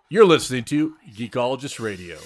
You're listening to Geekologist Radio.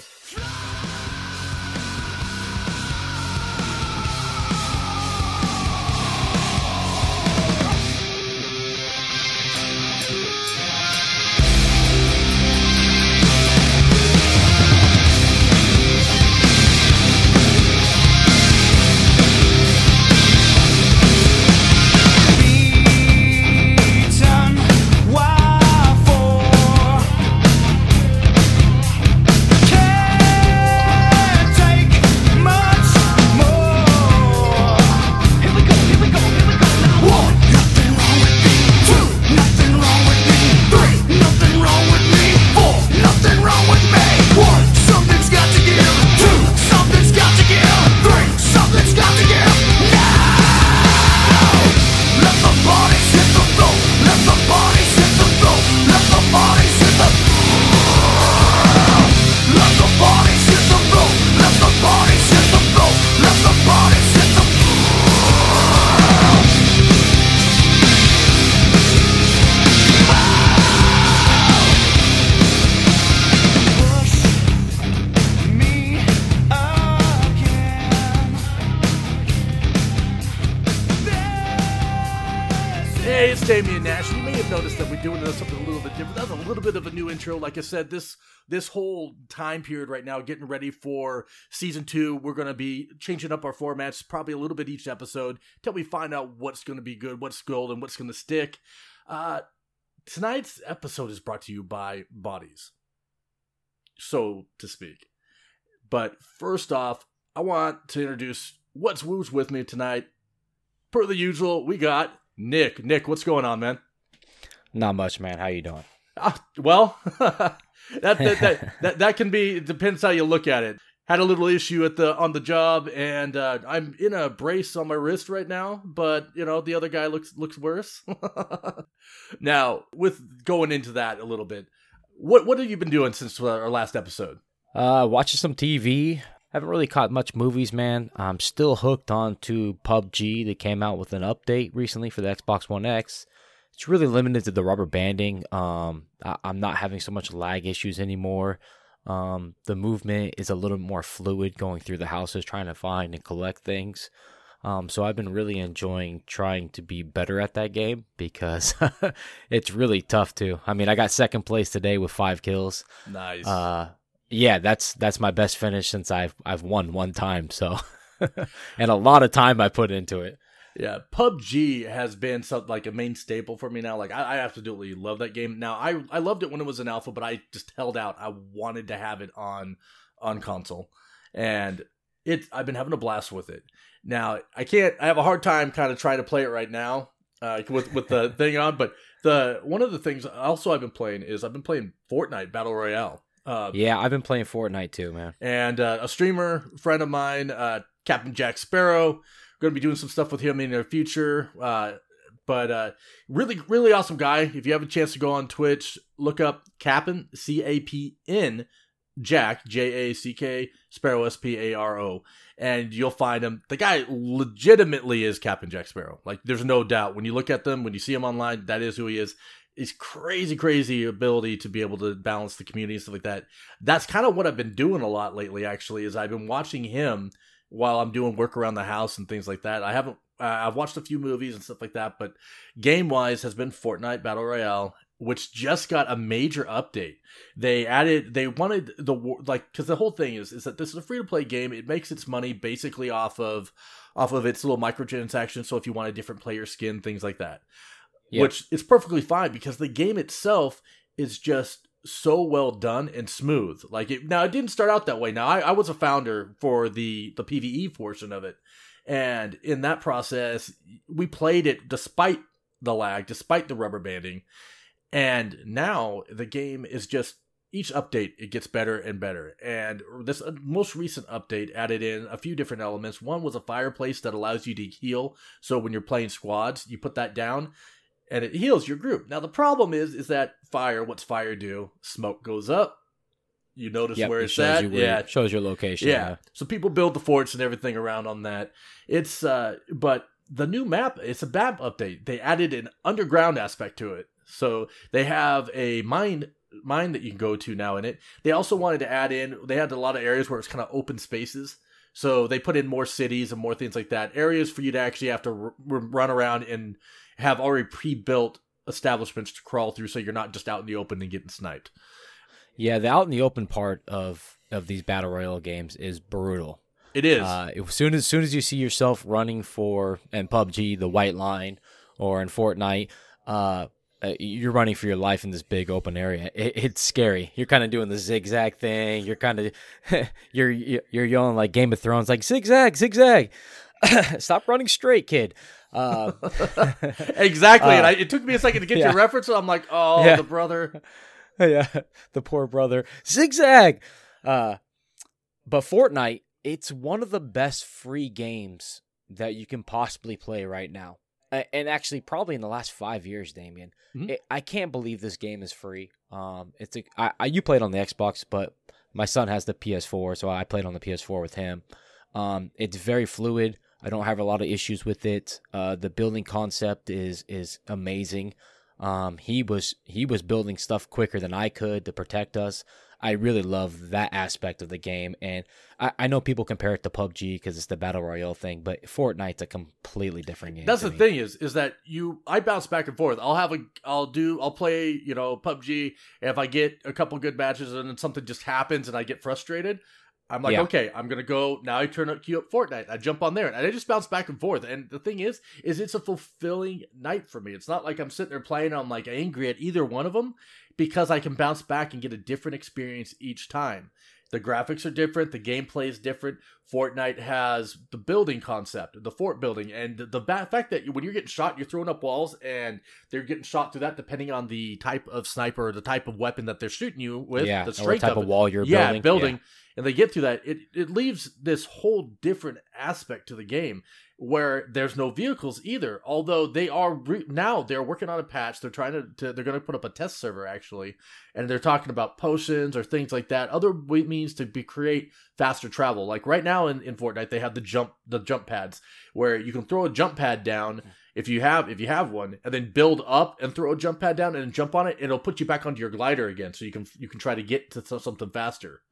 Like I said, this whole time period right now, getting ready for season 2, we're going to be changing up our formats, probably a little bit each episode, till we find out what's going to be good, what's gold, and what's going to stick. Tonight's episode is brought to you by Bodies, so to speak. But first off, I want to introduce who's with me tonight. Per the usual, we got Nick. Nick, what's going on, man? Not much, man. How you doing? Well, that can be, it depends how you look at it. Had a little issue on the job, and I'm in a brace on my wrist right now, but the other guy looks worse. Now, with going into that a little bit, what have you been doing since our last episode? Watching some TV. Haven't really caught much movies, man. I'm still hooked on to PUBG. They came out with an update recently for the Xbox One X. It's really limited to the rubber banding. I'm not having so much lag issues anymore. The movement is a little more fluid going through the houses, trying to find and collect things. So I've been really enjoying trying to be better at that game because it's really tough too. I mean, I got second place today with 5 kills. Nice. Yeah, that's my best finish since I've won one time. So, and a lot of time I put into it. Yeah, PUBG has been like a main staple for me now. Like, I absolutely love that game. Now, I loved it when it was in alpha, but I just held out. I wanted to have it on console, and I've been having a blast with it. Now, I have a hard time kind of trying to play it right now with the thing on, but one of the things also I've been playing Fortnite Battle Royale. Yeah, I've been playing Fortnite too, man. And a streamer friend of mine, Captain Jack Sparrow, going to be doing some stuff with him in the future. But really, really awesome guy. If you have a chance to go on Twitch, look up Cap'n, CAPN, Jack, JACK, Sparrow, SPARO, and you'll find him. The guy legitimately is Captain Jack Sparrow. Like, there's no doubt. When you look at them, when you see him online, that is who he is. His crazy ability to be able to balance the community and stuff like that. That's kind of what I've been doing a lot lately, actually, is I've been watching him while I'm doing work around the house and things like that. I've watched a few movies and stuff like that, but game-wise has been Fortnite Battle Royale, which just got a major update. They wanted because the whole thing is that this is a free-to-play game. It makes its money basically off of its little microtransactions, so if you want a different player skin, things like that. Yep. Which is perfectly fine because the game itself is just so well done and smooth. It didn't start out that way. Now, I was a founder for the PvE portion of it. And in that process, we played it despite the lag, despite the rubber banding. And now the game is just, each update, it gets better and better. And this most recent update added in a few different elements. One was a fireplace that allows you to heal. So when you're playing squads, you put that down and it heals your group. Now, the problem is that fire, what's fire do? Smoke goes up. You notice where it's at. It shows your location. Yeah. So people build the forts and everything around on that. It's, but the new map, it's a map update. They added an underground aspect to it. So they have a mine mine that you can go to now in it. They also wanted to add in, they had a lot of areas where it's kind of open spaces. So they put in more cities and more things like that. Areas for you to actually have to run around and have already pre-built establishments to crawl through, so you're not just out in the open and getting sniped. Yeah, the out in the open part of these battle royale games is brutal. It is. As soon as you see yourself running for, in PUBG, the white line, or in Fortnite, you're running for your life in this big open area. It's scary. You're kind of doing the zigzag thing. You're kind of you're yelling like Game of Thrones, like zigzag, zigzag. Stop running straight, kid. Exactly. And it took me a second to get your reference. And I'm like, the brother. Yeah, the poor brother. Zigzag. But Fortnite, it's one of the best free games that you can possibly play right now. And actually, probably in the last 5 years, Damien. Mm-hmm. I can't believe this game is free. You played on the Xbox, but my son has the PS4, so I played on the PS4 with him. It's very fluid. I don't have a lot of issues with it. The building concept is amazing. He was building stuff quicker than I could to protect us. I really love that aspect of the game, and I know people compare it to PUBG because it's the battle royale thing, but Fortnite's a completely different game. That's the thing is that I bounce back and forth. I'll play PUBG, and if I get a couple good matches and then something just happens and I get frustrated, I'm like, okay, I'm going to go, now I queue up Fortnite. I jump on there, and I just bounce back and forth. And the thing is it's a fulfilling night for me. It's not like I'm sitting there playing, I'm like angry at either one of them, because I can bounce back and get a different experience each time. The graphics are different. The gameplay is different. Fortnite has the building concept, the fort building, and the fact that when you're getting shot, you're throwing up walls, and they're getting shot through that depending on the type of sniper or the type of weapon that they're shooting you with. Yeah, the strength or the type of wall you're building. Yeah. And they get through that. It leaves this whole different aspect to the game where there's no vehicles either. Although they are now they're working on a patch. They're trying to they're going to put up a test server actually, and they're talking about potions or things like that. Other means to create faster travel. Like right now in Fortnite, they have the jump pads where you can throw a jump pad down if you have one, and then build up and throw a jump pad down and jump on it, and it'll put you back onto your glider again, so you can try to get to something faster.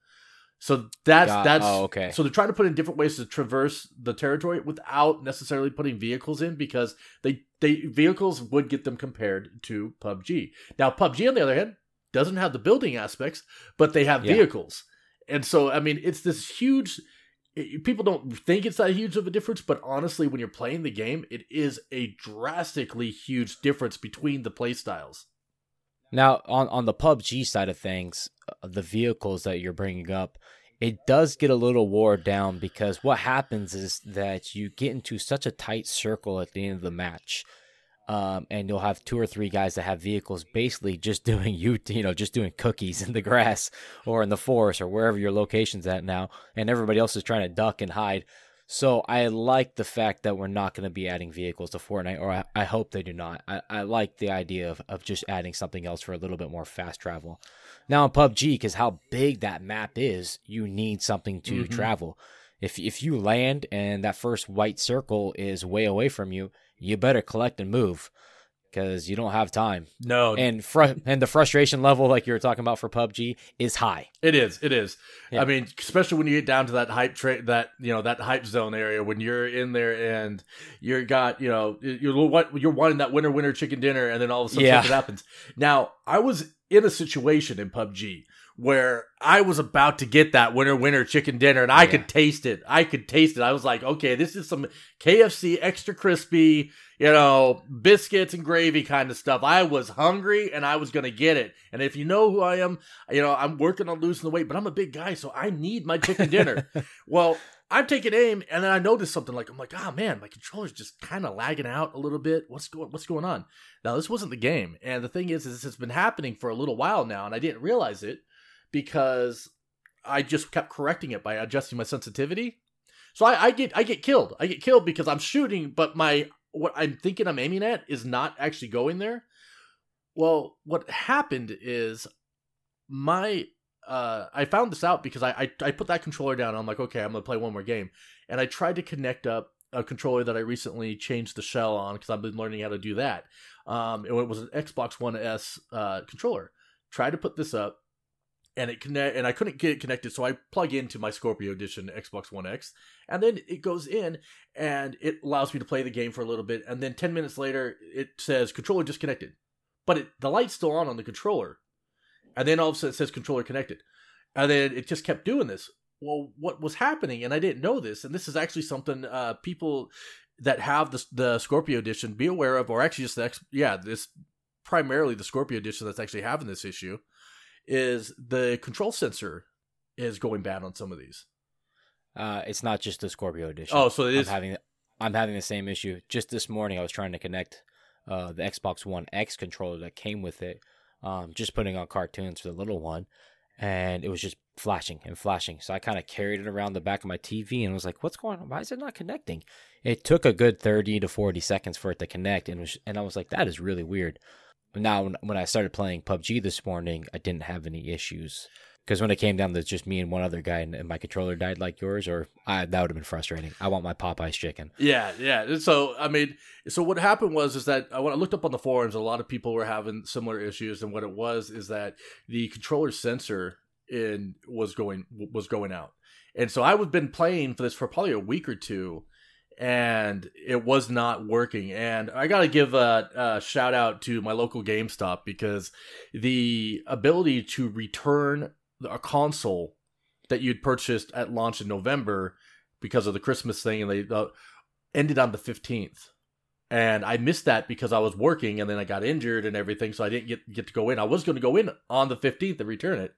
So that's okay. So they're trying to put in different ways to traverse the territory without necessarily putting vehicles in, because they vehicles would get them compared to PUBG. Now PUBG on the other hand doesn't have the building aspects, but they have vehicles. And so I mean it's this huge, people don't think it's that huge of a difference, but honestly when you're playing the game, it is a drastically huge difference between the play styles. Now, on the PUBG side of things, the vehicles that you're bringing up, it does get a little wore down, because what happens is that you get into such a tight circle at the end of the match, and you'll have 2 or 3 guys that have vehicles basically just doing just doing cookies in the grass or in the forest or wherever your location's at now, and everybody else is trying to duck and hide. So I like the fact that we're not going to be adding vehicles to Fortnite, or I hope they do not. I like the idea of just adding something else for a little bit more fast travel. Now in PUBG, because how big that map is, you need something to travel. If you land and that first white circle is way away from you, you better collect and move, because you don't have time. No. And the frustration level, like you were talking about for PUBG, is high. It is. Yeah. I mean, especially when you get down to that hype that hype zone area, when you're in there and you're wanting that winner chicken dinner, and then all of a sudden something happens. Now, I was in a situation in PUBG where I was about to get that winner chicken dinner, and I could taste it. I was like, okay, this is some KFC extra crispy, biscuits and gravy kind of stuff. I was hungry and I was going to get it. And if you know who I am, I'm working on losing the weight, but I'm a big guy, so I need my chicken dinner. Well, I'm taking aim, and then I noticed something, like, I'm like, oh man, my controller's just kind of lagging out a little bit. What's going on? Now, this wasn't the game. And the thing is this has been happening for a little while now, and I didn't realize it because I just kept correcting it by adjusting my sensitivity. So I get killed. I get killed because I'm shooting, but what I'm thinking I'm aiming at is not actually going there. Well, what happened is I found this out because I put that controller down. And I'm like, okay, I'm going to play one more game. And I tried to connect up a controller that I recently changed the shell on, because I've been learning how to do that. It was an Xbox One S controller. try to put this up, and I couldn't get it connected, so I plug into my Scorpio Edition Xbox One X, and then it goes in, and it allows me to play the game for a little bit, and then 10 minutes later, it says controller disconnected. But the light's still on the controller, and then all of a sudden it says controller connected. And then it just kept doing this. Well, what was happening, and I didn't know this, and this is actually something people that have the Scorpio Edition be aware of, or actually just this primarily the Scorpio Edition that's actually having this issue, is the control sensor is going bad on some of these. It's not just the Scorpio Edition. Oh, so it is. I'm having the same issue. Just this morning, I was trying to connect the Xbox One X controller that came with it, just putting on cartoons for the little one, and it was just flashing and flashing. So I kind of carried it around the back of my TV and was like, what's going on? Why is it not connecting? It took a good 30 to 40 seconds for it to connect, and I was like, that is really weird. Now, when I started playing PUBG this morning, I didn't have any issues. Because when it came down to just me and one other guy and my controller died like yours, that would have been frustrating. I want my Popeye's chicken. Yeah. So, so what happened is that when I looked up on the forums, a lot of people were having similar issues. And what it was is that the controller sensor was going out. And so I had been playing for this for probably a week or two, and it was not working. And I got to give a shout out to my local GameStop, because the ability to return a console that you'd purchased at launch in November because of the Christmas thing, and they ended on the 15th. And I missed that because I was working, and then I got injured and everything, so I didn't get to go in. I was going to go in on the 15th and return it.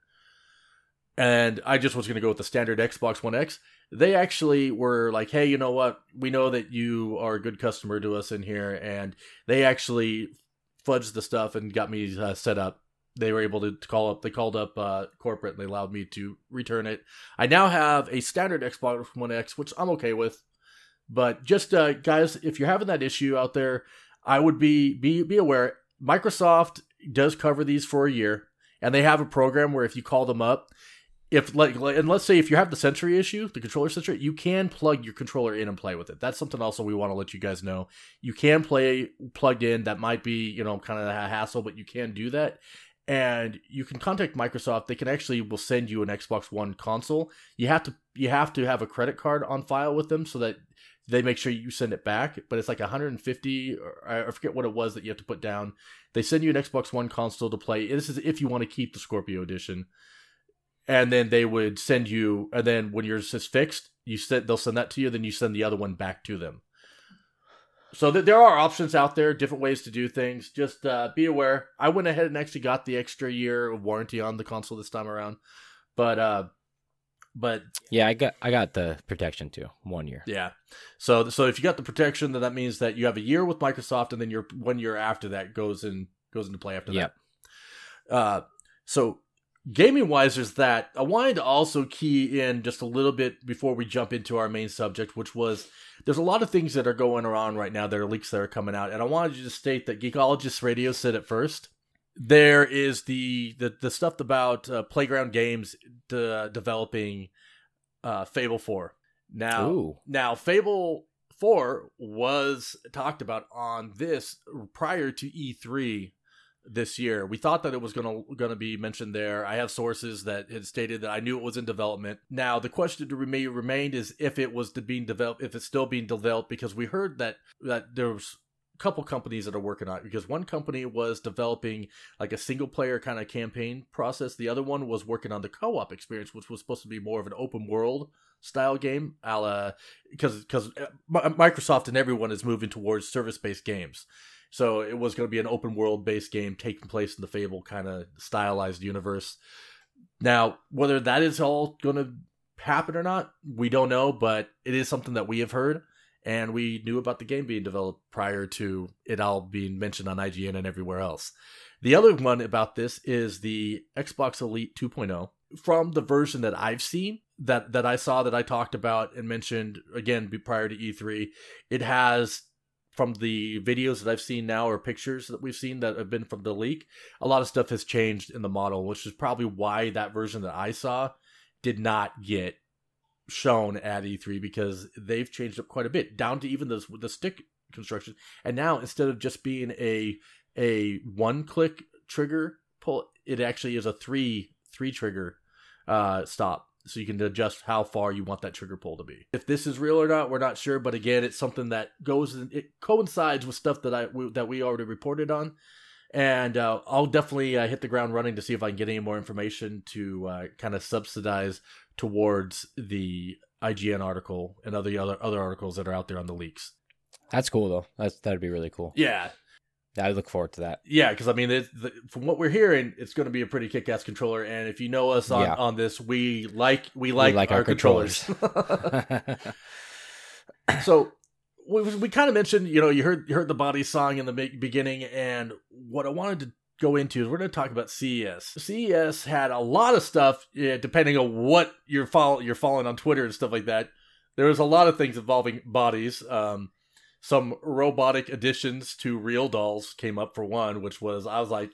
And I just was going to go with the standard Xbox One X. They actually were like, hey, you know what? We know that you are a good customer to us in here. And they actually fudged the stuff and got me set up. They were able to call up. They called up corporate, and they allowed me to return it. I now have a standard Xbox One X, which I'm okay with. But just, guys, if you're having that issue out there, I would be aware. Microsoft does cover these for a year. And they have a program where if you call them up, and let's say if you have the Sentry issue, the controller Sentry, you can plug your controller in and play with it. That's something also we want to let you guys know. You can play plugged in. That might be, kind of a hassle, but you can do that. And you can contact Microsoft. They will send you an Xbox One console. You have to have a credit card on file with them so that they make sure you send it back. But it's like $150, or I forget what it was that you have to put down. They send you an Xbox One console to play. This is if you want to keep the Scorpio Edition. And then they would send you, and then when yours is fixed, they'll send that to you, then you send the other one back to them. So there are options out there, different ways to do things. Just be aware. I went ahead and actually got the extra year of warranty on the console this time around. But yeah, I got the protection too, 1 year. Yeah. So if you got the protection, then that means that you have a year with Microsoft, and then your 1 year after that goes into play after that. So gaming wise, there's that. I wanted to also key in just a little bit before we jump into our main subject, which was there's a lot of things that are going around right now. There are leaks that are coming out, and I wanted you to state that Geekologist Radio said it first. There is the stuff about Playground Games developing Fable 4. Now Fable 4 was talked about on this prior to E3 this year. We thought that it was gonna be mentioned there. I have sources that had stated that I knew it was in development. Now the question to remained is if it was being developed, if it's still being developed, because we heard that there was a couple companies that are working on it, because one company was developing like a single player kind of campaign process. The other one was working on the co-op experience, which was supposed to be more of an open world style game, because Microsoft and everyone is moving towards service-based games. So it was going to be an open world based game taking place in the Fable kind of stylized universe. Now, whether that is all going to happen or not, we don't know, but it is something that we have heard, and we knew about the game being developed prior to it all being mentioned on IGN and everywhere else. The other one about this is the Xbox Elite 2.0. From the version that I've seen, that I saw, that I talked about and mentioned, again, prior to E3, it has, from the videos that I've seen now, or pictures that we've seen that have been from the leak, a lot of stuff has changed in the model, which is probably why that version that I saw did not get shown at E3, because they've changed up quite a bit, down to even the stick construction. And now, instead of just being a one-click trigger pull, it actually is a three trigger stop. So you can adjust how far you want that trigger pull to be. If this is real or not, we're not sure. But again, it's something that it coincides with stuff that we already reported on. And I'll definitely hit the ground running to see if I can get any more information to kind of subsidize towards the IGN article and other articles that are out there on the leaks. That's cool, though. That'd be really cool. Yeah. I look forward to that. Yeah, because I mean, from what we're hearing, it's going to be a pretty kick-ass controller. And if you know us on this, we like our controllers. So we kind of mentioned, you heard the body song in the beginning, and what I wanted to go into is we're going to talk about CES. CES had a lot of stuff, depending on what you're following on Twitter and stuff like that. There was a lot of things involving bodies. Some robotic additions to real dolls came up for one, which was, I was like,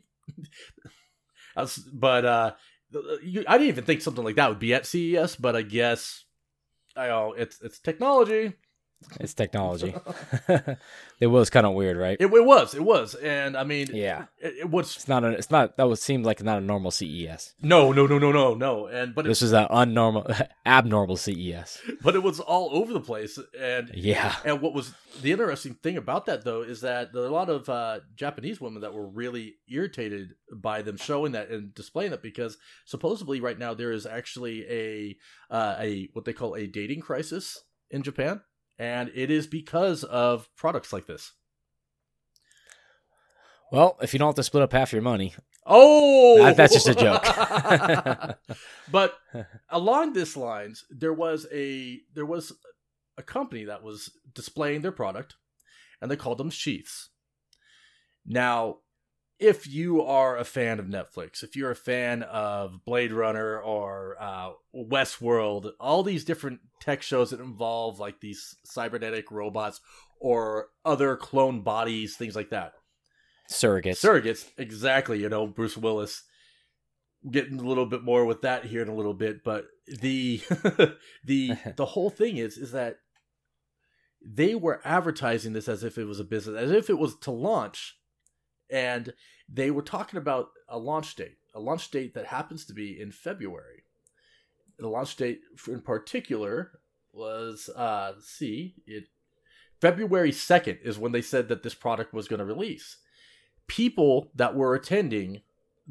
I didn't even think something like that would be at CES, but I guess, it's technology. It's technology. It was kind of weird, right? It was, and I mean, yeah, it was. It's not. That would seem like not a normal CES. No. But this is an abnormal CES. But it was all over the place, and yeah. And what was the interesting thing about that, though, is that there are a lot of Japanese women that were really irritated by them showing that and displaying that, because supposedly right now there is actually a what they call a dating crisis in Japan. And it is because of products like this. Well, if you don't have to split up half your money. Oh! That's just a joke. But along these lines, there was a company that was displaying their product, and they called them sheaths. Now, if you are a fan of Netflix, if you're a fan of Blade Runner or Westworld, all these different tech shows that involve like these cybernetic robots or other clone bodies, things like that. Surrogates, exactly. Bruce Willis. Getting a little bit more with that here in a little bit, but the whole thing is that they were advertising this as if it was a business, as if it was to launch. And they were talking about a launch date that happens to be in February. The launch date in particular was, February 2nd is when they said that this product was going to release. People that were attending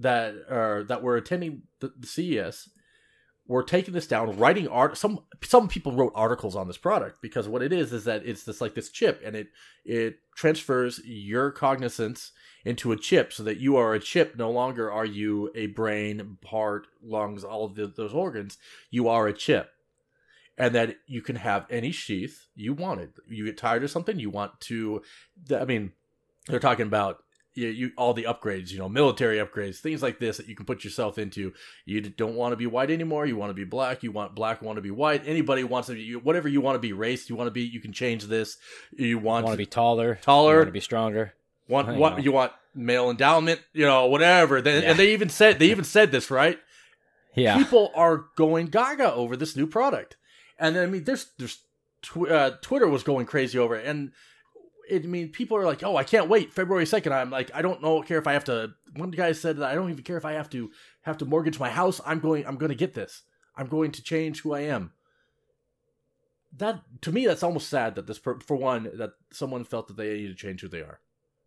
the CES were taking this down, writing some people wrote articles on this product, because what it is that it's this chip, and it transfers your cognizance into a chip, so that you are a chip. No longer are you a brain, heart, lungs, all of those organs. You are a chip, and that you can have any sheath you wanted. You get tired of something, you want to. I mean, they're talking about. All the upgrades, military upgrades, things like this that you can put yourself into. You don't want to be white anymore. You want to be black. You want black. Want to be white. Anybody wants to be whatever you want to be. Race. You want to be. You can change this. You want to be taller. You want to be stronger. You want male endowment. Whatever. And they even said this, right? Yeah. People are going gaga over this new product, and I mean, there's Twitter was going crazy over it, and. People are like, oh, I can't wait. February 2nd. I'm like, I don't care if I have to. One guy said that I don't even care if I have to mortgage my house. I'm going to get this. I'm going to change who I am. That, to me, that's almost sad that that someone felt that they need to change who they are.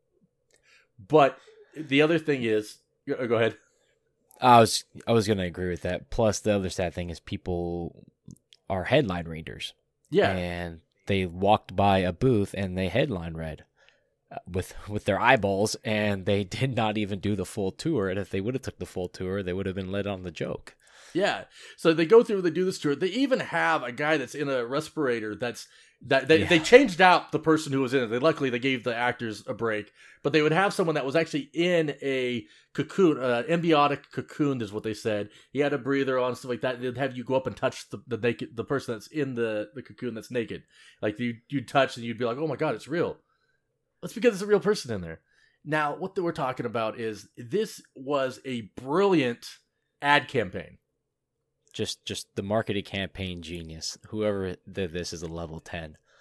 But the other thing is, go ahead. I was going to agree with that. Plus, the other sad thing is people are headline readers. Yeah. And they walked by a booth and they headline read with their eyeballs, and they did not even do the full tour. And if they would have took the full tour, they would have been led on the joke. Yeah. So they go through, they do this tour. They even have a guy that's in a respirator they changed out the person who was in it. Luckily, they gave the actors a break, but they would have someone that was actually in a cocoon, embiotic cocoon is what they said. He had a breather on, stuff like that. They'd have you go up and touch the person that's in the cocoon that's naked. Like you'd touch and you'd be like, oh my God, it's real. That's because it's a real person in there. Now, what we're talking about is this was a brilliant ad campaign. Just the marketing campaign genius. Whoever did this is a level 10.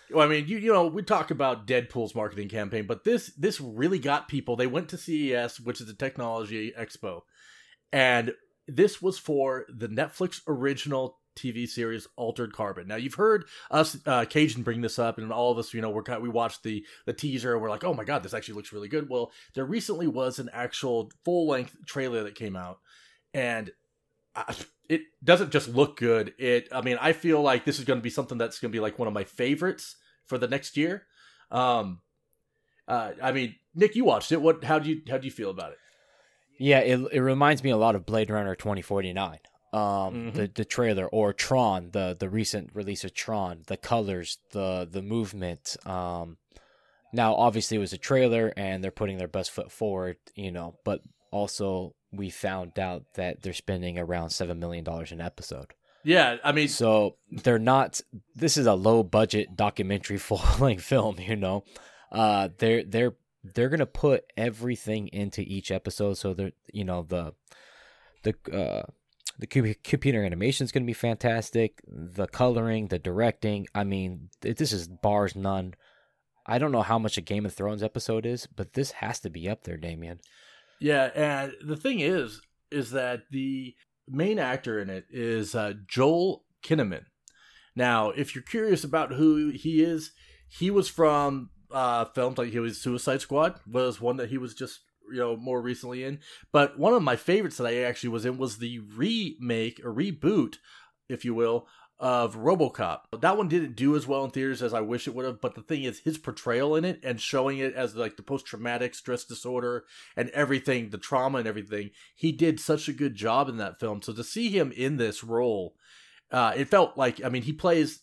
Well, I mean, you know, we talk about Deadpool's marketing campaign, but this really got people. They went to CES, which is a technology expo, and this was for the Netflix original TV series Altered Carbon. Now, you've heard us, Cajun, bring this up, and all of us, you know, we watched the teaser, and we're like, oh my god, this actually looks really good. Well, there recently was an actual full-length trailer that came out, and it doesn't just look good. I mean, I feel like this is going to be something that's going to be like one of my favorites for the next year. I mean, Nick, you watched it. How do you feel about it? Yeah, it reminds me a lot of Blade Runner 2049. The trailer, or Tron, the recent release of Tron, the colors, the movement. Now, obviously, it was a trailer, and they're putting their best foot forward, you know. But also, we found out that they're spending around $7 million an episode. Yeah, I mean, so they're not. This is a low budget documentary full length film, you know. They're gonna put everything into each episode, so they're, you know, the computer animation is gonna be fantastic. The coloring, the directing. I mean, this is bars none. I don't know how much a Game of Thrones episode is, but this has to be up there, Damien. Yeah, and the thing is that the main actor in it is Joel Kinnaman. Now, if you're curious about who he is, he was from films like Suicide Squad was one that he was just, you know, more recently in. But one of my favorites that I actually was in was the remake or reboot, if you will, of RoboCop. That one didn't do as well in theaters as I wish it would have, but the thing is, his portrayal in it and showing it as like the post-traumatic stress disorder and everything, the trauma and everything, he did such a good job in that film. So to see him in this role, it felt like, I mean, he plays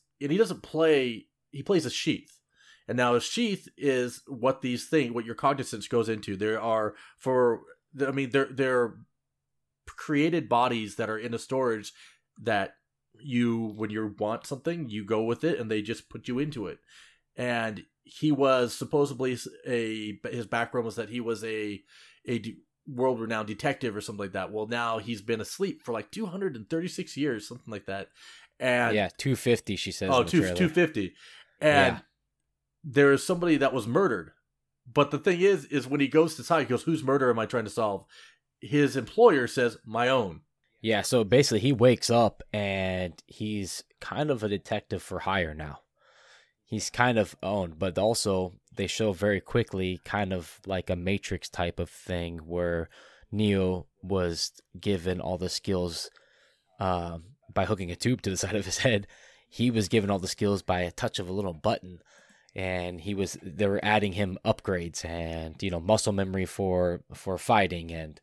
a sheath. And now a sheath is what your cognizance goes into. They're created bodies that are in a storage that when you want something, you go with it, and they just put you into it. And he was supposedly his background was that he was a world-renowned detective or something like that. Well, now he's been asleep for like 236 years, something like that. And yeah, 250, she says. Oh, 250. And there is somebody that was murdered. But the thing is when he goes to side, he goes, whose murder am I trying to solve? His employer says, my own. Yeah, so basically he wakes up and he's kind of a detective for hire now. He's kind of owned, but also they show very quickly kind of like a Matrix type of thing where Neo was given all the skills by hooking a tube to the side of his head. He was given all the skills by a touch of a little button, and they were adding him upgrades and, you know, muscle memory for fighting and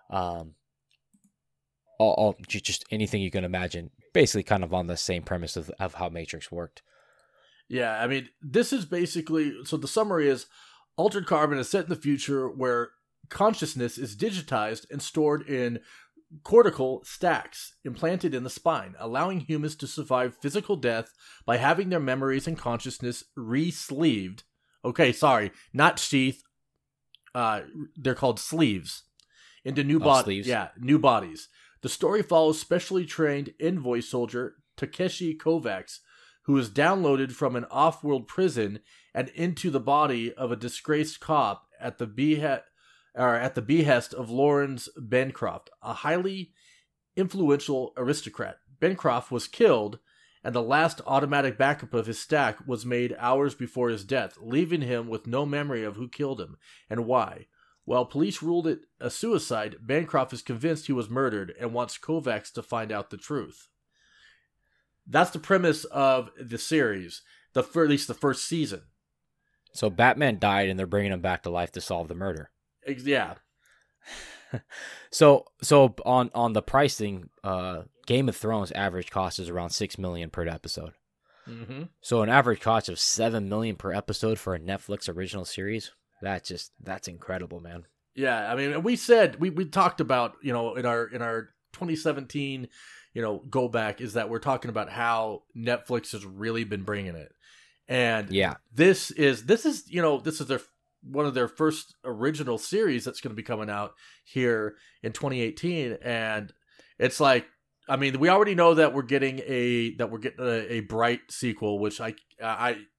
all just anything you can imagine, basically kind of on the same premise of how Matrix worked. Yeah, I mean, this is basically, so the summary is, Altered Carbon is set in the future where consciousness is digitized and stored in cortical stacks implanted in the spine, allowing humans to survive physical death by having their memories and consciousness re-sleeved. Okay, sorry, not sheath. They're called sleeves. Into new bodies. Yeah, new bodies. The story follows specially trained envoy soldier Takeshi Kovacs, who is downloaded from an off-world prison and into the body of a disgraced cop at the behest of Lawrence Bancroft, a highly influential aristocrat. Bancroft was killed, and the last automatic backup of his stack was made hours before his death, leaving him with no memory of who killed him and why. While police ruled it a suicide, Bancroft is convinced he was murdered and wants Kovacs to find out the truth. That's the premise of the series, at least the first season. So Batman died, and they're bringing him back to life to solve the murder. Yeah. So on the pricing, Game of Thrones average cost is around $6 million per episode. Mm-hmm. So an average cost of $7 million per episode for a Netflix original series. That's incredible, man. Yeah, I mean, we talked about, you know, in our 2017, you know, go back, is that we're talking about how Netflix has really been bringing it, and yeah, this is one of their first original series that's going to be coming out here in 2018, and it's like, I mean, we already know that we're getting a Bright sequel, which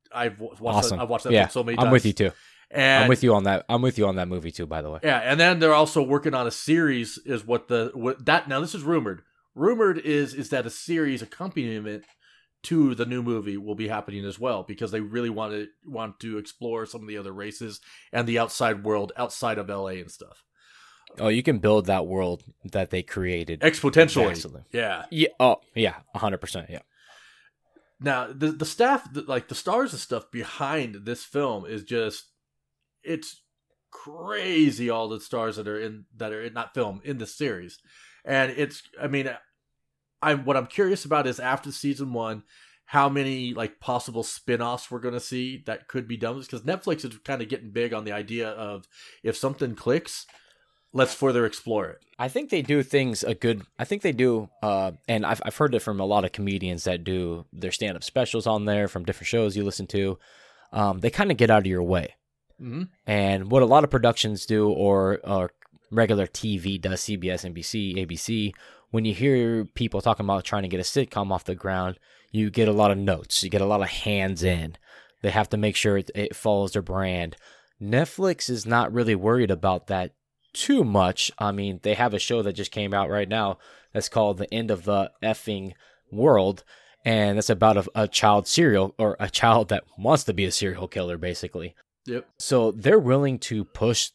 Awesome. I've watched that film so many times. I'm with you too. And I'm with you on that. I'm with you on that movie too, by the way. yeah, and then they're also working on a series. Is what that now this is rumored. Rumored is that a series accompaniment to the new movie will be happening as well, because they really want to explore some of the other races and the outside world outside of LA and stuff. Oh, you can build that world that they created Exponentially. vastly. Yeah. Yeah. Oh, yeah. 100%. Yeah. Now the staff, like the stars and stuff behind this film is just, it's crazy, all the stars that are in that film in this series. And it's, I mean, what I'm curious about is after season 1, how many like possible spin-offs we're going to see that could be done, because Netflix is kind of getting big on the idea of, if something clicks, let's further explore it. I think they do things I think they do, and I've heard it from a lot of comedians that do their stand-up specials on there from different shows you listen to. They kind of get out of your way. Mm-hmm. And what a lot of productions do, or regular TV does, CBS, NBC, ABC, when you hear people talking about trying to get a sitcom off the ground, you get a lot of notes. You get a lot of hands in. They have to make sure it follows their brand. Netflix is not really worried about that too much. I mean, they have a show that just came out right now that's called The End of the Effing World, and it's about a child that wants to be a serial killer, basically. Yep. So they're willing to push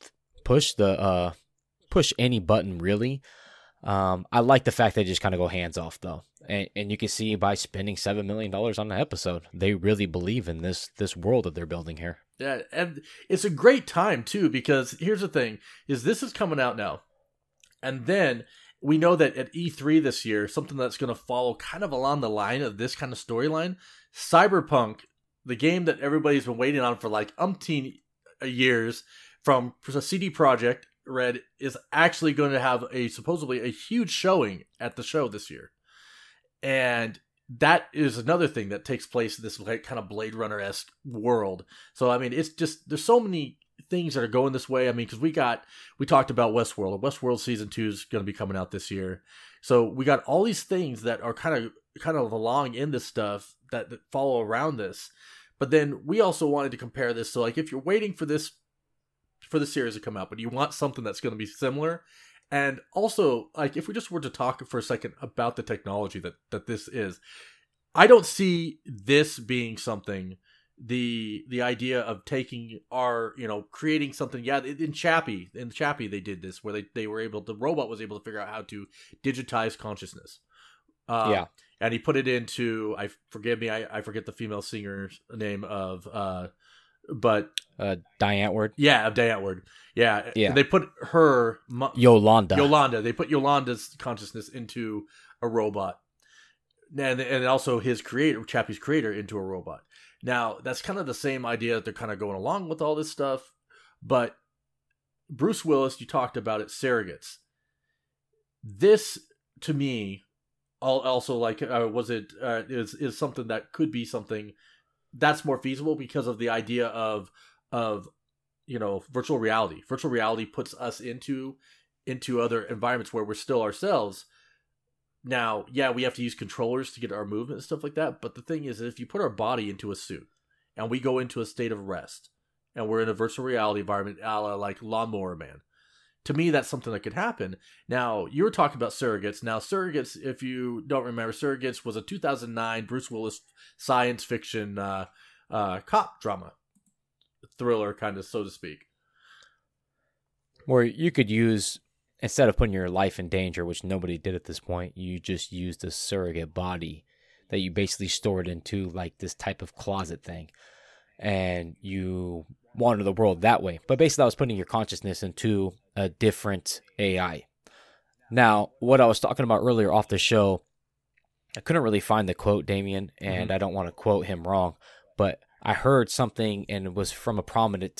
any button, really. I like the fact they just kind of go hands off, though, and you can see by spending $7 million on the episode, they really believe in this world that they're building here. Yeah, and it's a great time too, because here's the thing: is this is coming out now, and then we know that at E3 this year, something that's going to follow kind of along the line of this kind of storyline, Cyberpunk, the game that everybody's been waiting on for like umpteen years from CD Projekt Red, is actually going to have supposedly a huge showing at the show this year. And that is another thing that takes place in this like kind of Blade Runner-esque world. So, I mean, it's just, there's so many things that are going this way. I mean, because we talked about Westworld. Westworld season 2 is going to be coming out this year. So we got all these things that are kind of along in this stuff that follow around this. But then we also wanted to compare this. So like, if you're waiting for the series to come out, but you want something that's going to be similar, and also like, if we just were to talk for a second about the technology that this is, I don't see this being something, the idea of taking creating something. Yeah, in Chappie they did this, where the robot was able to figure out how to digitize consciousness. Yeah. And he put it into, I forget the female singer's name of, but Diane Ward. Yeah, of Diane Ward. Yeah. Yeah. They put her Yolanda. They put Yolanda's consciousness into a robot, and also his creator, Chappie's creator, into a robot. Now that's kind of the same idea that they're kind of going along with all this stuff, but Bruce Willis, you talked about it, surrogates. This to me, also like is something that could be something that's more feasible, because of the idea of virtual reality. Virtual reality puts us into other environments where we're still ourselves. Now, yeah, we have to use controllers to get our movement and stuff like that, but the thing is, if you put our body into a suit and we go into a state of rest and we're in a virtual reality environment, a la like Lawnmower Man, to me, that's something that could happen. Now, you were talking about Surrogates. Now, Surrogates, if you don't remember, Surrogates was a 2009 Bruce Willis science fiction cop drama. Thriller, kind of, so to speak. Where you could use, instead of putting your life in danger, which nobody did at this point, you just used a surrogate body that you basically stored into like this type of closet thing. And you wander the world that way. But basically, that was putting your consciousness into a different AI. Now, what I was talking about earlier off the show, I couldn't really find the quote, Damien, and I don't want to quote him wrong, but I heard something, and it was from a prominent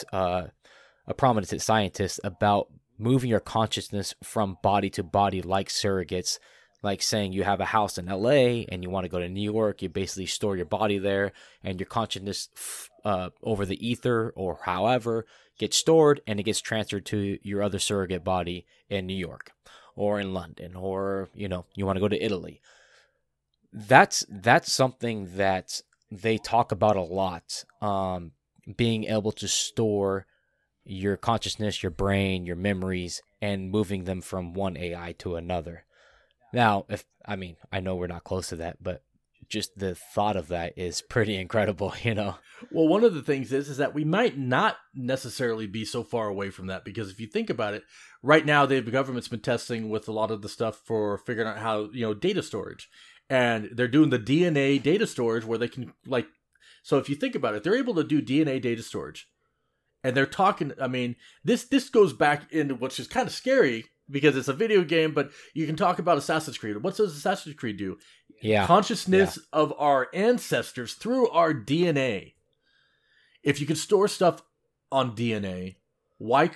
scientist, about moving your consciousness from body to body like surrogates. Like saying you have a house in LA and you want to go to New York, you basically store your body there, and your consciousness over the ether or however gets stored, and it gets transferred to your other surrogate body in New York or in London, or you want to go to Italy. That's something that they talk about a lot. Being able to store your consciousness, your brain, your memories, and moving them from one AI to another. Now, I know we're not close to that, but just the thought of that is pretty incredible, you know? Well, one of the things is that we might not necessarily be so far away from that, because if you think about it, right now the government's been testing with a lot of the stuff for figuring out how, data storage. And they're doing the DNA data storage where they can, so if you think about it, they're able to do DNA data storage. And they're talking, this goes back into which is kind of scary because it's a video game, but you can talk about Assassin's Creed. What does Assassin's Creed do? Yeah. Consciousness of our ancestors through our DNA. If you can store stuff on DNA, why,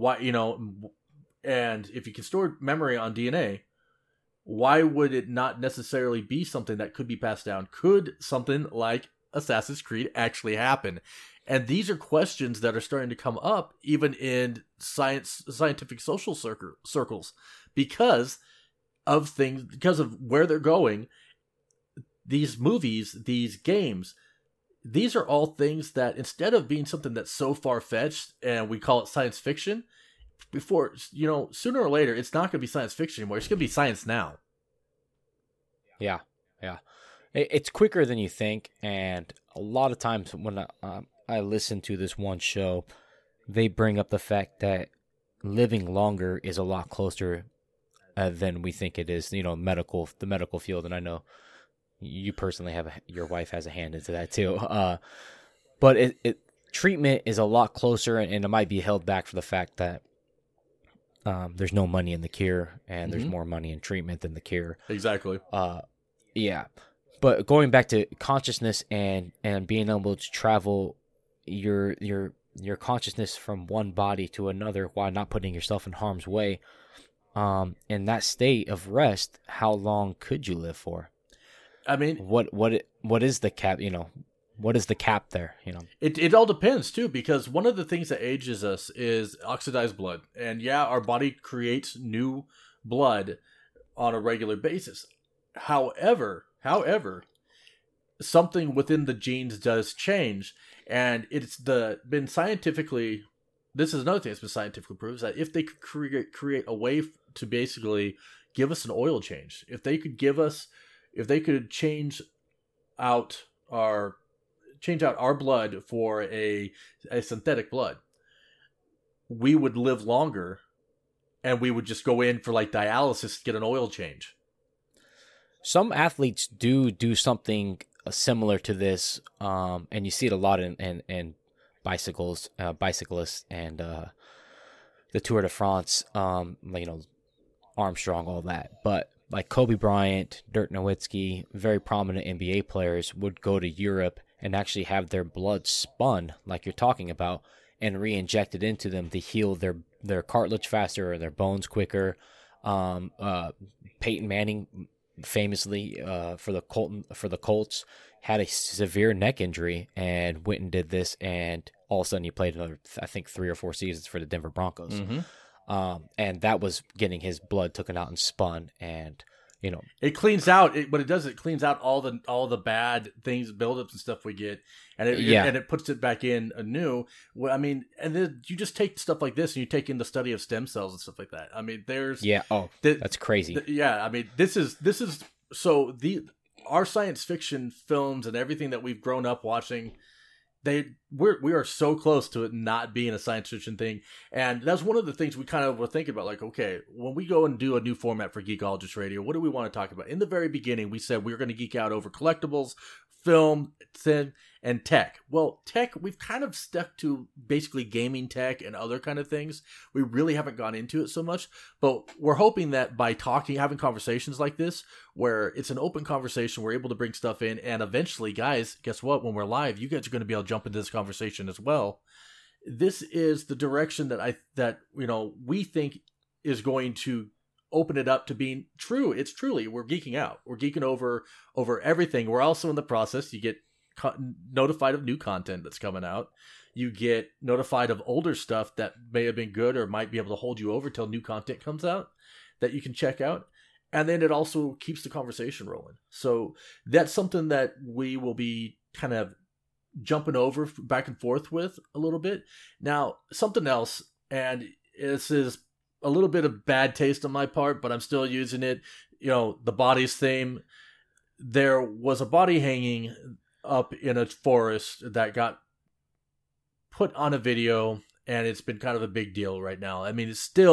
and if you can store memory on DNA, why would it not necessarily be something that could be passed down? Could something like Assassin's Creed actually happen? And these are questions that are starting to come up even in scientific social circles because of where they're going. These movies, these games, these are all things that instead of being something that's so far-fetched and we call it science fiction, sooner or later, it's not going to be science fiction anymore. It's going to be science now. Yeah. It's quicker than you think. And a lot of times when I listen to this one show, they bring up the fact that living longer is a lot closer than we think it is, the medical field. And I know you personally your wife has a hand into that too. But treatment is a lot closer, and it might be held back for the fact that there's no money in the cure, and there's more money in treatment than the cure. Exactly. Yeah. But going back to consciousness and being able to travel your consciousness from one body to another while not putting yourself in harm's way, in that state of rest, how long could you live for? What is the cap? What is the cap there? It all depends too, because one of the things that ages us is oxidized blood, and our body creates new blood on a regular basis. However, something within the genes does change, and it's been scientifically. This is another thing that's been scientifically proved, that if they could create a way to basically give us an oil change, if they could change out our blood for a synthetic blood, we would live longer, and we would just go in for dialysis to get an oil change. Some athletes do something similar to this, and you see it a lot in bicyclists and the Tour de France, Armstrong, all that. But like Kobe Bryant, Dirk Nowitzki, very prominent NBA players would go to Europe and actually have their blood spun, like you're talking about, and re-injected into them to heal their cartilage faster or their bones quicker. Peyton Manning, famously for the Colts, had a severe neck injury and went and did this, and all of a sudden he played another, I think, 3 or 4 seasons for the Denver Broncos. And that was getting his blood taken out and spun, and it cleans out. What it does, it cleans out all the bad things, buildups and stuff we get, and it puts it back in anew. And then you just take stuff like this and you take in the study of stem cells and stuff like that. That's crazy. This is so our science fiction films and everything that we've grown up watching. We are so close to it not being a science fiction thing, and that's one of the things we kind of were thinking about. Okay, when we go and do a new format for Geekologist Radio, what do we want to talk about? In the very beginning, we said we were going to geek out over collectibles, film, and tech. Well, tech, we've kind of stuck to basically gaming tech and other kind of things. We really haven't gone into it so much, but we're hoping that by having conversations like this, where it's an open conversation, we're able to bring stuff in, and eventually, guys, guess what? When we're live, you guys are going to be able to jump into this conversation as well. This is the direction that we think is going to open it up to being true. It's truly, we're geeking out. We're geeking over everything. We're also in the process. You get notified of new content that's coming out. You get notified of older stuff that may have been good or might be able to hold you over till new content comes out that you can check out. And then it also keeps the conversation rolling. So that's something that we will be kind of jumping over back and forth with a little bit. Now, something else, and this is a little bit of bad taste on my part, but I'm still using it. The bodies theme. There was a body hanging up in a forest that got put on a video, and it's been kind of a big deal right now. I mean,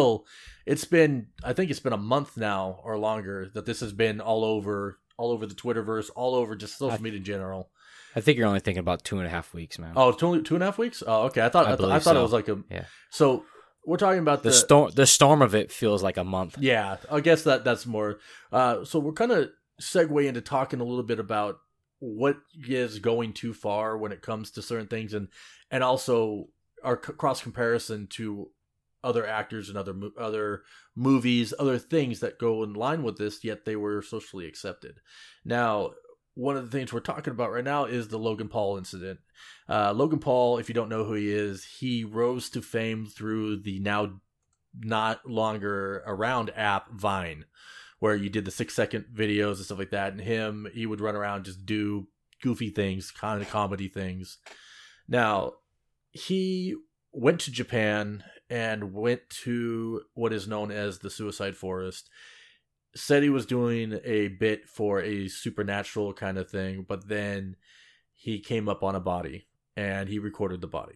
I think it's been a month now or longer that this has been all over the Twitterverse, all over just social media in general. I think you're only thinking about 2.5 weeks, man. Oh, it's only 2.5 weeks? Oh, okay. I thought it was like yeah. So we're talking about the storm of it feels like a month. Yeah, I guess that's more. So we're kind of segue into talking a little bit about what is going too far when it comes to certain things, and also our cross comparison to other actors and other movies, other things that go in line with this, yet they were socially accepted. Now, one of the things we're talking about right now is the Logan Paul incident. Logan Paul, if you don't know who he is, he rose to fame through the now not longer around app Vine, where you did the 6-second videos and stuff like that. And he would run around, just do goofy things, kind of comedy things. Now, he went to Japan and went to what is known as the Suicide Forest. Said he was doing a bit for a supernatural kind of thing, but then he came up on a body and he recorded the body.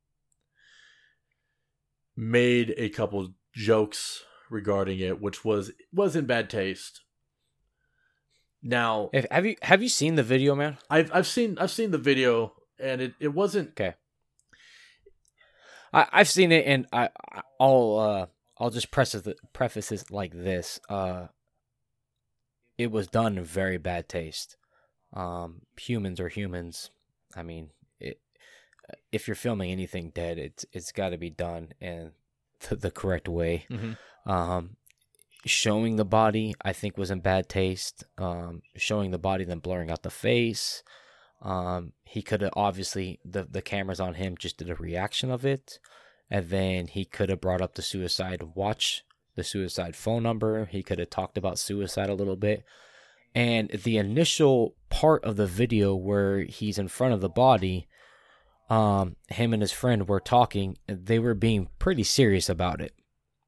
Made a couple jokes regarding it, which was in bad taste. Now, have you seen the video, man? I've seen the video, and it wasn't okay. I've seen it, and I'll just preface it like this. It was done in very bad taste. Humans are humans. I mean, if you're filming anything dead, it's got to be done in the correct way. Mm-hmm. Showing the body, I think, was in bad taste. Showing the body, then blurring out the face. He could have, obviously, the cameras on him just did a reaction of it. And then he could have brought up the suicide watch, the suicide phone number. He could have talked about suicide a little bit. And the initial part of the video where he's in front of the body, him and his friend were talking. They were being pretty serious about it.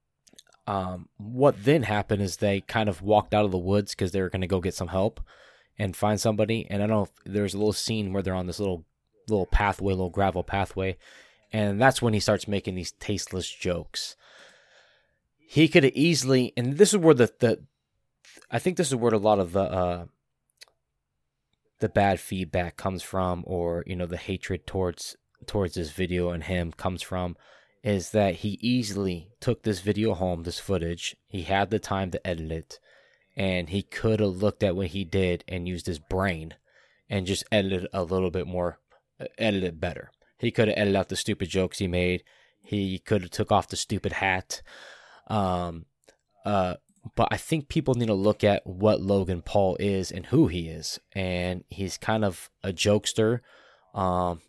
What then happened is they kind of walked out of the woods because they were going to go get some help and find somebody. And I don't know if there's a little scene where they're on this little pathway, little gravel pathway. And that's when he starts making these tasteless jokes. He could have easily, and this is where I think this is where a lot of the bad feedback comes from, or the hatred towards this video and him comes from, is that he easily took this video home, this footage. He had the time to edit it, and he could have looked at what he did and used his brain and just edited a little bit more, edited better. He could have edited out the stupid jokes he made. He could have took off the stupid hat. But I think people need to look at what Logan Paul is and who he is. And he's kind of a jokester. I'm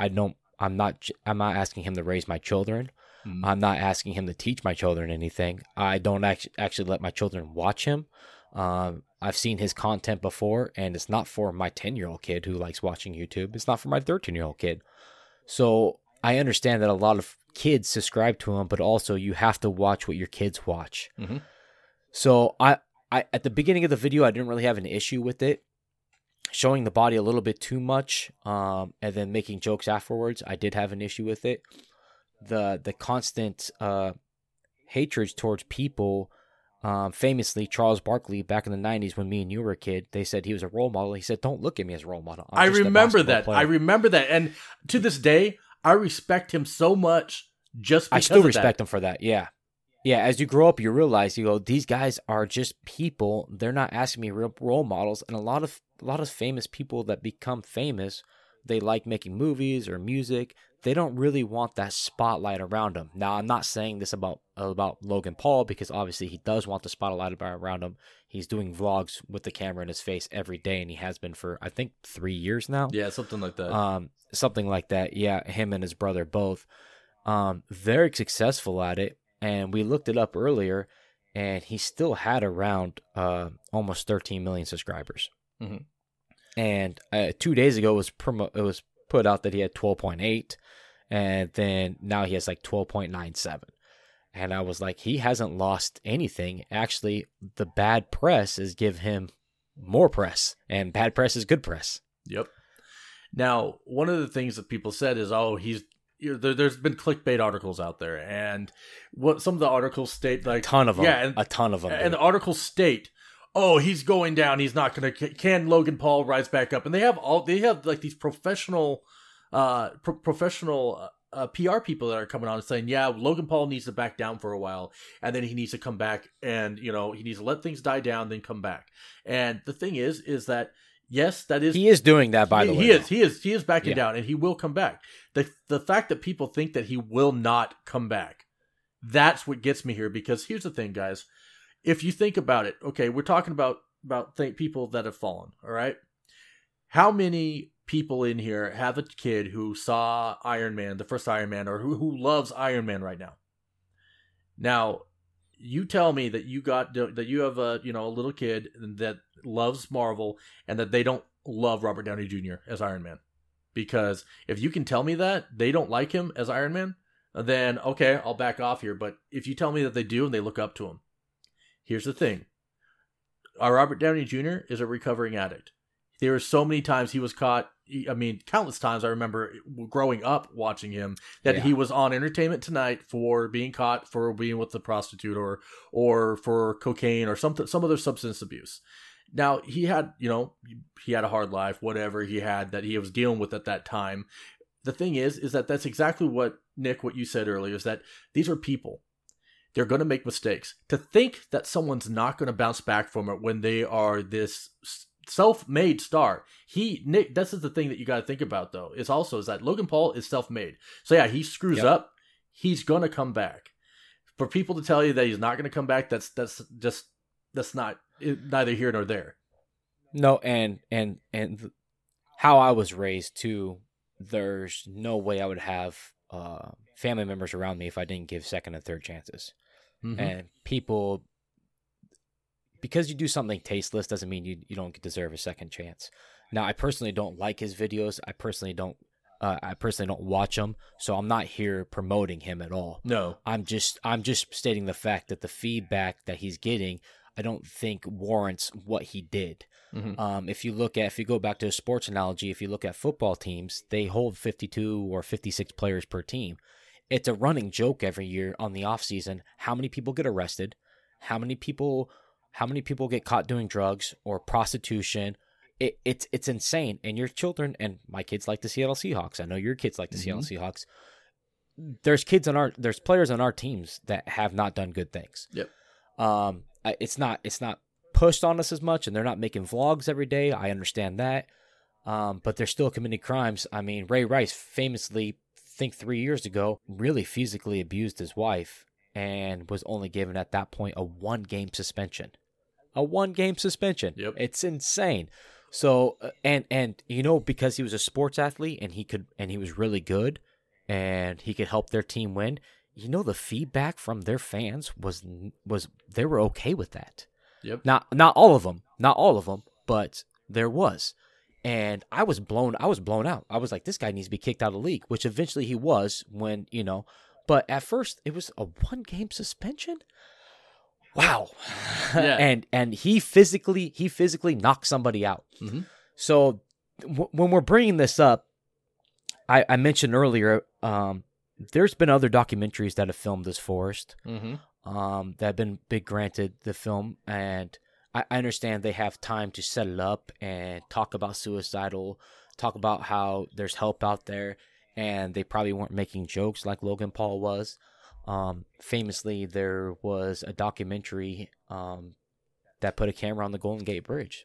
not asking him to raise my children. Mm. I'm not asking him to teach my children anything. I don't actually let my children watch him. I've seen his content before, and it's not for my 10-year-old kid who likes watching YouTube. It's not for my 13-year-old kid. So I understand that a lot of kids subscribe to him, but also you have to watch what your kids watch. Mm-hmm. So I at the beginning of the video, I didn't really have an issue with it. Showing the body a little bit too much, and then making jokes afterwards, I did have an issue with it. The constant hatred towards people, famously, Charles Barkley, back in the 90s when me and you were a kid, they said he was a role model. He said, don't look at me as a role model. I remember that. I remember that. And to this day, I respect him so much just because I still respect him for that, yeah. Yeah, as you grow up, you realize, these guys are just people. They're not asking me real role models. And a lot of famous people that become famous, they like making movies or music. They don't really want that spotlight around them. Now, I'm not saying this about Logan Paul, because obviously he does want the spotlight around him. He's doing vlogs with the camera in his face every day, and he has been for, I think, 3 years now. Yeah, something like that. Something like that. Yeah, him and his brother both. Very successful at it. And we looked it up earlier, and he still had around almost 13 million subscribers. Mm-hmm. And 2 days ago it was put out that he had 12.8, and then now he has like 12.97. And I was like, he hasn't lost anything. Actually, the bad press is give him more press, and bad press is good press. Yep. Now, one of the things that people said is, there's been clickbait articles out there, and what some of the articles state, like a ton of them. And the articles state, he's going down. He's not going to. Can Logan Paul rise back up? And they have like these professional PR people that are coming on and saying, yeah, Logan Paul needs to back down for a while, and then he needs to come back, and he needs to let things die down, then come back. And the thing is that yes, that is he is doing that. By the way, he is backing down, and he will come back. The fact that people think that he will not come back, that's what gets me here. Because here's the thing, guys. If you think about it, okay, we're talking about people that have fallen. All right, how many people in here have a kid who saw Iron Man, the first Iron Man, or who loves Iron Man right now? Now, you tell me that you have a little kid that loves Marvel and that they don't love Robert Downey Jr. as Iron Man. Because if you can tell me that they don't like him as Iron Man, then okay, I'll back off here. But if you tell me that they do and they look up to him, here's the thing. Robert Downey Jr. is a recovering addict. There were so many times he was caught. I mean, countless times I remember growing up watching him that he was on Entertainment Tonight for being caught for being with the prostitute or for cocaine or some other substance abuse. Now he had a hard life, whatever he had that he was dealing with at that time. The thing is that that's exactly what you said earlier, is that these are people. They're going to make mistakes. To think that someone's not going to bounce back from it when they are this self-made star. This is the thing that you got to think about, though, is that Logan Paul is self-made. So yeah, he screws up, he's going to come back. For people to tell you that he's not going to come back, that's not neither here nor there. No, and how I was raised too, there's no way I would have family members around me if I didn't give second and third chances. Mm-hmm. And people, because you do something tasteless doesn't mean you don't deserve a second chance. Now, I personally don't like his videos. I personally don't watch them, so I'm not here promoting him at all. No. I'm just stating the fact that the feedback that he's getting, I don't think warrants what he did. Mm-hmm. If you go back to a sports analogy, if you look at football teams, they hold 52 or 56 players per team. It's a running joke every year on the off season. How many people get arrested? How many people get caught doing drugs or prostitution? It's insane. And your children, and my kids like the Seattle Seahawks. I know your kids like the Seattle Seahawks. There's players on our teams that have not done good things. Yep. It's not pushed on us as much, and they're not making vlogs every day. I understand that. But they're still committing crimes. I mean, Ray Rice famously, I think 3 years ago, really physically abused his wife and was only given at that point a 1-game suspension. A 1-game suspension. Yep. It's insane. So, and because he was a sports athlete and he was really good and he could help their team win, the feedback from their fans was they were okay with that. Yep. Not all of them, but there was. And I was blown out. I was like, this guy needs to be kicked out of the league, which eventually he was when, but at first it was a 1-game suspension. Wow. Yeah. And he physically knocked somebody out. Mm-hmm. So when we're bringing this up, I mentioned earlier, there's been other documentaries that have filmed this forest, that have been granted the film, and I understand they have time to set it up and talk about talk about how there's help out there, and they probably weren't making jokes like Logan Paul was. Famously, there was a documentary that put a camera on the Golden Gate Bridge.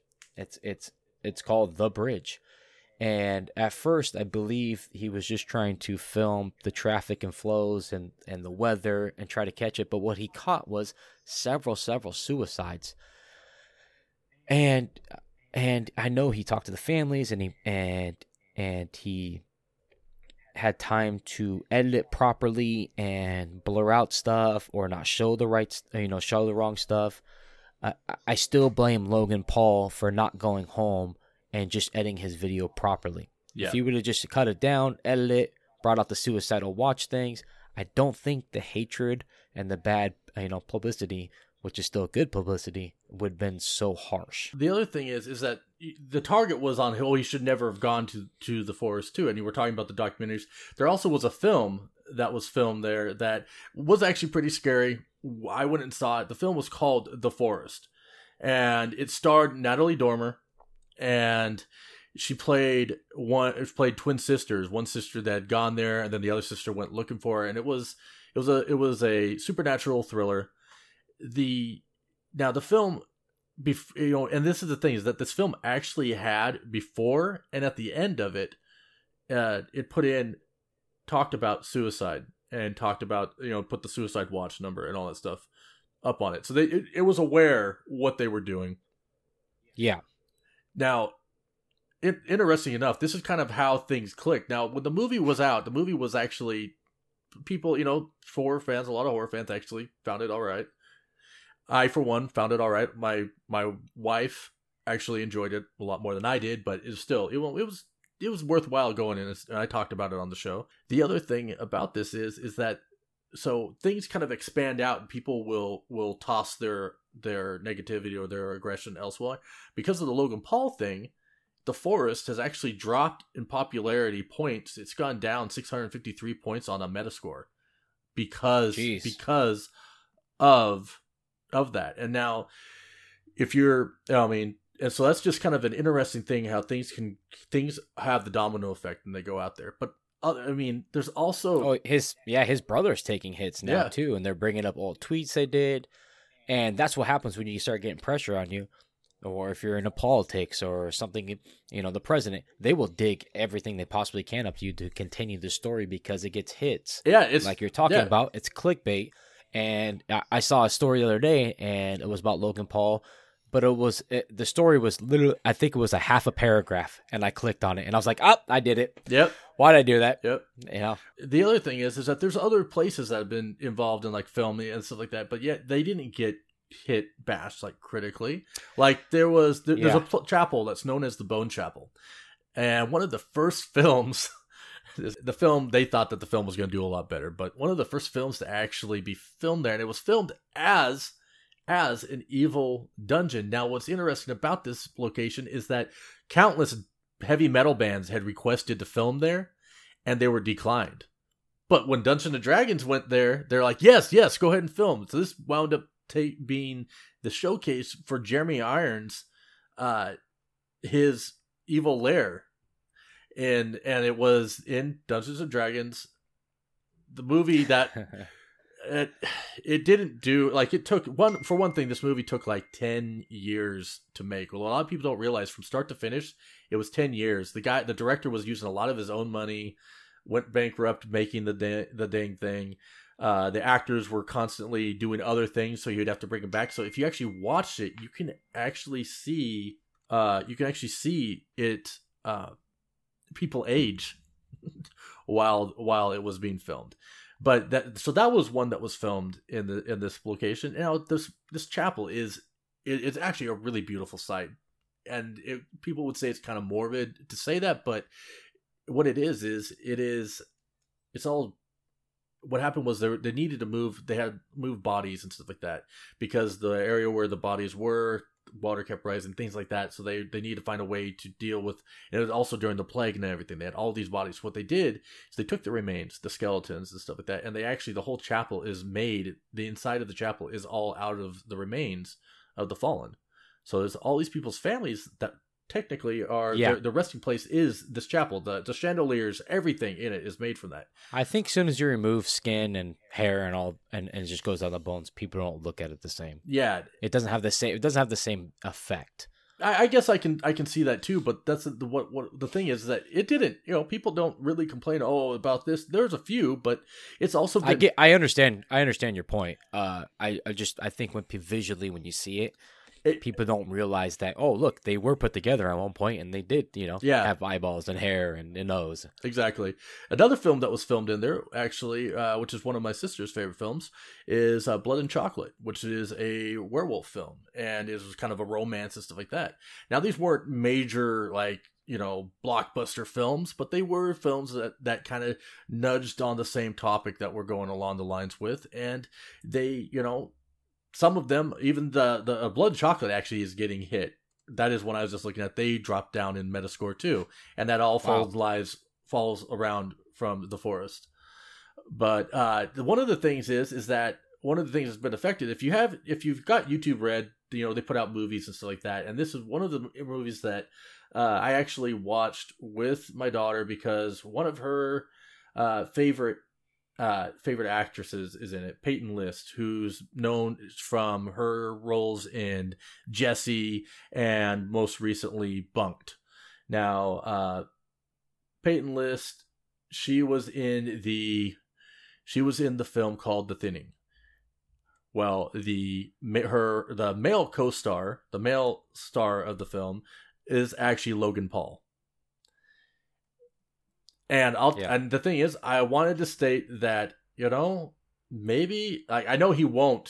It's called The Bridge. And at first, I believe he was just trying to film the traffic and flows and the weather and try to catch it. But what he caught was several suicides. And I know he talked to the families and he had time to edit it properly and blur out stuff or not show the wrong stuff. I still blame Logan Paul for not going home and just editing his video properly. Yeah. If he would have just cut it down, edited it, brought out the suicidal watch things, I don't think the hatred and the bad, publicity, which is still good publicity, would have been so harsh. The other thing is that the target was on, he should never have gone to the forest too. And you were talking about the documentaries. There also was a film that was filmed there that was actually pretty scary. I went and saw it. The film was called The Forest, and it starred Natalie Dormer, and she played twin sisters. One sister that had gone there, and then the other sister went looking for her. And it was a supernatural thriller. The film, and this is the thing, is that this film actually had before and at the end of it, it talked about suicide and talked about, put the suicide watch number and all that stuff up on it. So it was aware what they were doing. Yeah. Now, interesting enough, this is kind of how things clicked. Now, when the movie was out, the movie was actually, people, horror fans, a lot of horror fans actually found it all right. I, for one, found it all right. My wife actually enjoyed it a lot more than I did, but it was worthwhile going in, and I talked about it on the show. The other thing about this is that, so things kind of expand out, and people will toss their negativity or their aggression elsewhere. Because of the Logan Paul thing, The Forest has actually dropped in popularity points. It's gone down 653 points on a Metascore because of that. And now, and so that's just kind of an interesting thing, how things have the domino effect when they go out there. But there's also his brother's taking hits now too, and they're bringing up old tweets they did, and that's what happens when you start getting pressure on you, or if you're into politics or something. The president, they will dig everything they possibly can up to you to continue the story because it gets hits. Yeah, it's like you're talking about. It's clickbait. And I saw a story the other day, and it was about Logan Paul, but the story was literally, I think it was a half a paragraph, and I clicked on it, and I was like, I did it. Yep. Why'd I do that? Yep. The other thing is that there's other places that have been involved in like filming and stuff like that, but yet they didn't get bashed like critically. Like there's a chapel that's known as the Bone Chapel, and one of the first films. The film, they thought that the film was going to do a lot better, but one of the first films to actually be filmed there, and it was filmed as an evil dungeon. Now, what's interesting about this location is that countless heavy metal bands had requested to film there, and they were declined. But when Dungeons & Dragons went there, they're like, yes, go ahead and film. So this wound up being the showcase for Jeremy Irons, his evil lair. And it was in Dungeons and Dragons, the movie that it didn't do, like, it took for one thing, this movie took like 10 years to make. Well, a lot of people don't realize from start to finish, it was 10 years. The director was using a lot of his own money, went bankrupt making the dang thing. The actors were constantly doing other things, so you'd have to bring them back. So if you actually watch it, you can actually see it, people age while it was being filmed. But that was one that was filmed in this location. Now this chapel it's actually a really beautiful sight, and people would say it's kind of morbid to say that, but what it is it's all. What happened was they needed to move. They had moved bodies and stuff like that because the area where the bodies were, water kept rising, things like that. So they need to find a way to deal with. And it was also during the plague and everything. They had all these bodies. What they did is they took the remains, the skeletons and stuff like that, and the whole chapel is made. The inside of the chapel is all out of the remains of the fallen. So there's all these people's families that technically are the resting place is this chapel. The chandeliers, everything in it is made from that. I think as soon as you remove skin and hair and all, and it just goes down the bones, people don't look at it the same. Yeah, it doesn't have the same effect. I guess I can see that too, but that's what the thing is that it didn't. People don't really complain about this. There's a few, but it's also I understand your point. I think visually when you see it, people don't realize that, oh, look, they were put together at one point and they did, have eyeballs and hair and a nose. Exactly. Another film that was filmed in there, actually, which is one of my sister's favorite films, is Blood and Chocolate, which is a werewolf film, and it was kind of a romance and stuff like that. Now, these weren't major, blockbuster films, but they were films that kind of nudged on the same topic that we're going along the lines with, and they, some of them, even the Blood and Chocolate actually is getting hit. That is when I was just looking at, they dropped down in Metascore too, and that all falls around from The Forest. But one of the things is that one of the things that's been affected, if you've got YouTube Red, they put out movies and stuff like that, and this is one of the movies that I actually watched with my daughter because one of her favorite actresses is in it, Peyton List, who's known from her roles in Jessie and most recently Bunked. Now, Peyton List, she was in the film called The Thinning. Well, the male co-star, the male star of the film, is actually Logan Paul. And and the thing is, I wanted to state that, maybe I know he won't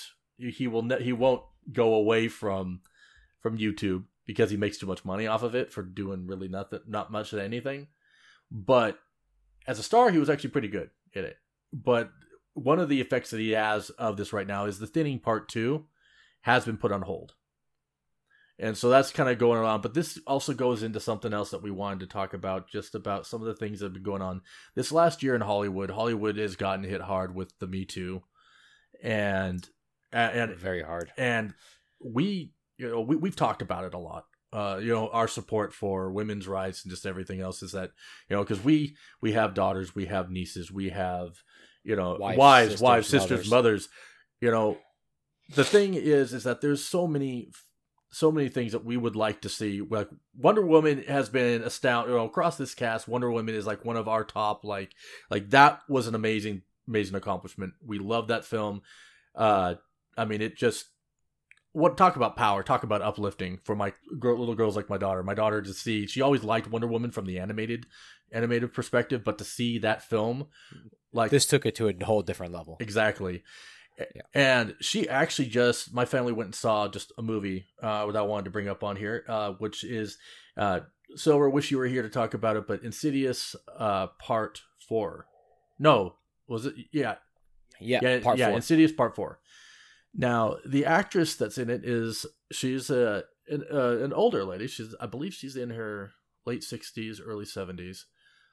go away from YouTube because he makes too much money off of it for doing really not much of anything. But as a star, he was actually pretty good in it. But one of the effects that he has of this right now is The Thinning Part 2 has been put on hold. And so that's kind of going on. But this also goes into something else that we wanted to talk about, just about some of the things that have been going on. This last year in Hollywood has gotten hit hard with the Me Too. And very hard. And we've talked about it a lot. Our support for women's rights and just everything else is that, because we have daughters, we have nieces, we have, wives, sisters, mothers. The thing is that there's so many things that we would like to see. Like Wonder Woman has been astounding, across this cast. Wonder Woman is like one of our top, like that was an amazing accomplishment. We love that film. It just, talk about power, talk about uplifting for my little girls like my daughter. My daughter, to see, she always liked Wonder Woman from the animated perspective, but to see that film, this took it to a whole different level. Exactly. Yeah. And she actually my family went and saw just a movie that I wanted to bring up on here, which is Silver, wish you were here to talk about it, but Insidious Part 4. No, was it? Yeah. Part 4. Insidious Part 4. Now, the actress that's in it she's an older lady. I believe she's in her late 60s, early 70s.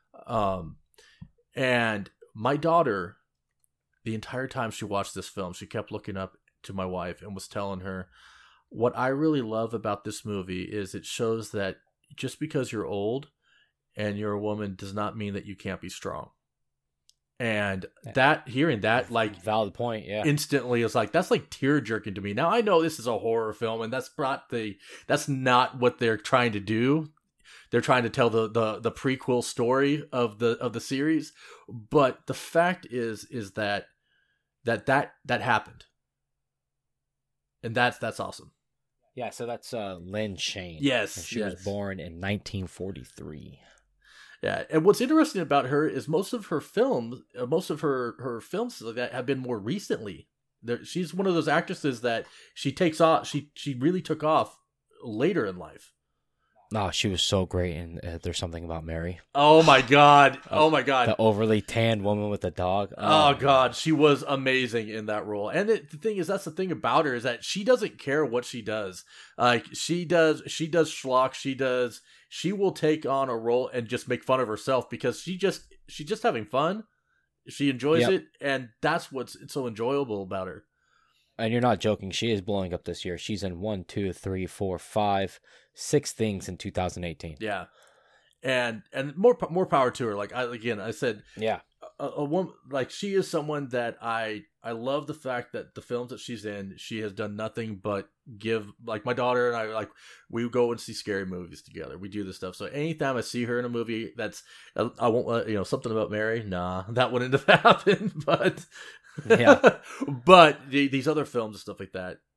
And my daughter, the entire time she watched this film, she kept looking up to my wife and was telling her, what I really love about this movie is it shows that just because you're old and you're a woman does not mean that you can't be strong. And hearing that, valid point, yeah, instantly is that's tear jerking to me. Now I know this is a horror film, and that's not what they're trying to do. They're trying to tell the prequel story of the series, but the fact is that happened, and that's awesome. Yeah, so that's Lynn Shane. Yes, and she was born in 1943. Yeah, and what's interesting about her is most of her films like that have been more recently. She's one of those actresses that she takes off. She really took off later in life. No, she was so great in There's Something About Mary. Oh my god! The overly tanned woman with the dog. Oh god, she was amazing in that role. And the thing is, that's the thing about her, is that she doesn't care what she does. She does schlock. She will take on a role and just make fun of herself because she's just having fun. She enjoys it, and that's what's so enjoyable about her. And you're not joking. She is blowing up this year. She's in 1, 2, 3, 4, 5, 6 things in 2018. Yeah, and more power to her. I said, yeah, a woman she is someone that I love the fact that the films that she's in, she has done nothing but give. My daughter and I, we go and see scary movies together. We do this stuff. So anytime I see her in a movie that's, I won't Something About Mary. Nah, that wouldn't have happened. But yeah, but these other films and stuff like that,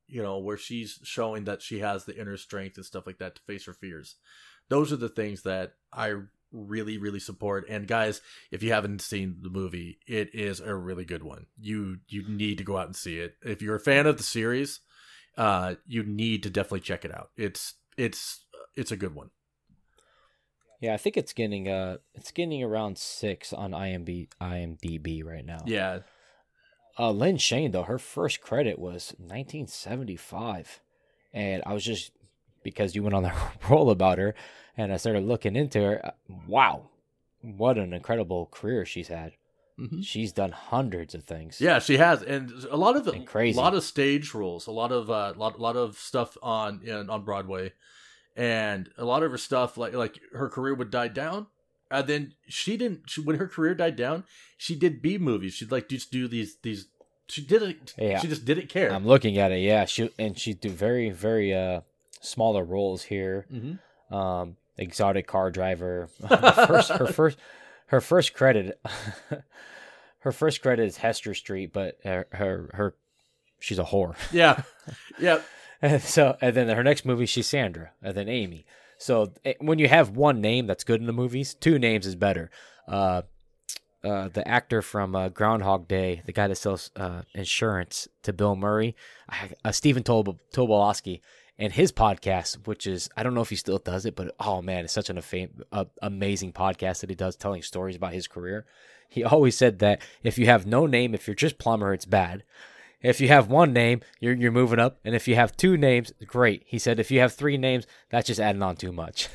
where she's showing that she has the inner strength and stuff like that to face her fears. Those are the things that I really, really support. And guys, if you haven't seen the movie, it is a really good one. You need to go out and see it. If you're a fan of the series, you need to definitely check it out. It's a good one. Yeah, I think it's getting around 6 on IMDb right now. Yeah. Lynn Shane, though, her first credit was 1975. And I was just, because you went on the roll about her, and I started looking into her. Wow, what an incredible career she's had. Mm-hmm. She's done hundreds of things. Yeah, she has, and a lot of crazy. A lot of stage roles, a lot of stuff on Broadway, and a lot of her stuff like her career would die down, and then when her career died down, she did B movies. She'd just do these. She did it. Yeah. She just didn't care. I'm looking at it. Yeah, she'd do very very smaller roles here. Mm-hmm. Exotic car driver. Her first credit. Her first credit is Hester Street, but her she's a whore. Yeah, yeah. And then her next movie she's Sandra, and then Amy. So when you have one name that's good in the movies, 2 names is better. The actor from Groundhog Day, the guy that sells insurance to Bill Murray, Stephen Tobolowsky. And his podcast, which is, I don't know if he still does it, but oh man, it's such an amazing podcast that he does, telling stories about his career. He always said that if you have no name, if you're just Plumber, it's bad. If you have one name, you're moving up. And if you have 2 names, great. He said if you have 3 names, that's just adding on too much.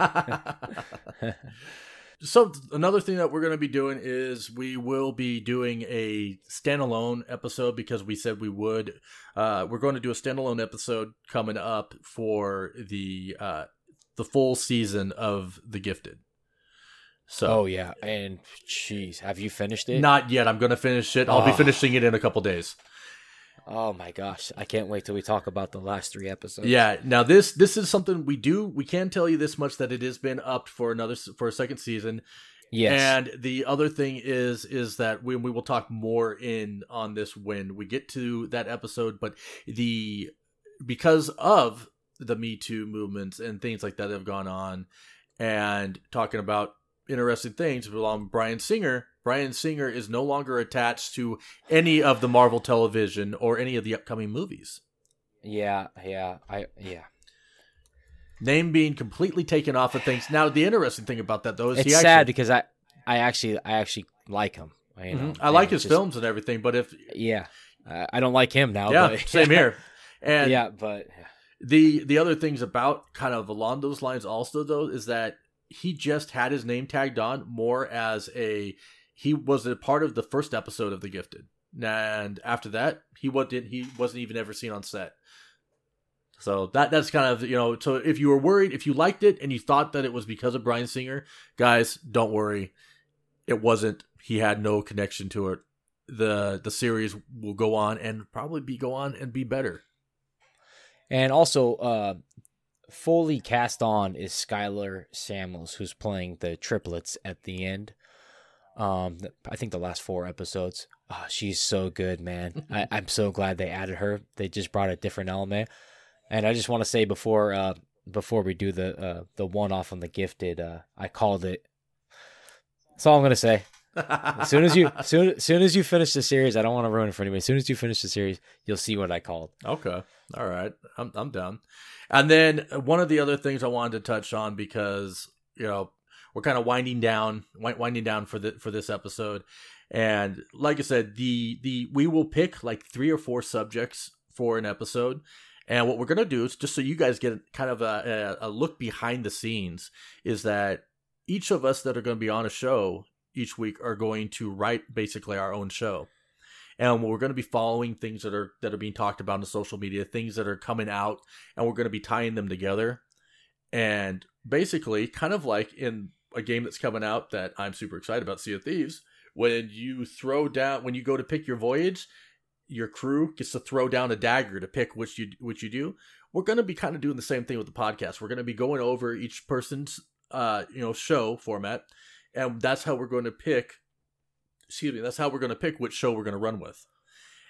So another thing that we're going to be doing is we will be doing a standalone episode because we said we would. We're going to do a standalone episode coming up for the full season of The Gifted. So, oh yeah, and jeez, have you finished it? Not yet. I'm going to finish it. I'll be finishing it in a couple days. Oh my gosh, I can't wait till we talk about the last 3 episodes. Yeah, now this is something we can tell you this much, that it has been upped for a second season. Yes. And the other thing is that we will talk more on this when we get to that episode, but because of the Me Too movements and things like that have gone on, and talking about interesting things along Bryan Singer. Bryan Singer is no longer attached to any of the Marvel television or any of the upcoming movies. Yeah. Name being completely taken off of things. Now, the interesting thing about that, though, is it's sad because I actually like him. I like his films and everything, but I don't like him now. Yeah, but, same here. And yeah, but the other things about kind of along those lines also, though, is that he just had his name tagged on more as he was a part of the first episode of The Gifted, and after that, he wasn't even ever seen on set. So that's kind of, so if you were worried, if you liked it and you thought that it was because of Bryan Singer, guys, don't worry. It wasn't. He had no connection to it. The series will go on and probably go on and be better. And also, fully cast on is Skylar Samuels, who's playing the triplets at the end. I think the last 4 episodes. Oh, she's so good, man. I'm so glad they added her. They just brought a different element. And I just want to say before we do the one-off on The Gifted, I called it. That's all I'm gonna say. As soon as you finish the series, I don't want to ruin it for anybody. As soon as you finish the series, you'll see what I called. Okay, all right, I'm down. And then one of the other things I wanted to touch on, because we're kind of winding down for this episode, and like I said, we will pick like 3 or 4 subjects for an episode. And what we're going to do is, just so you guys get kind of a look behind the scenes, is that each of us that are going to be on a show each week are going to write basically our own show. And we're going to be following things that are being talked about on social media, things that are coming out, and we're going to be tying them together. And basically, kind of like in a game that's coming out that I'm super excited about, Sea of Thieves, when you go to pick your voyage, your crew gets to throw down a dagger to pick which you do. We're going to be kind of doing the same thing with the podcast. We're going to be going over each person's show format, and that's how we're going to pick. That's how we're going to pick which show we're going to run with.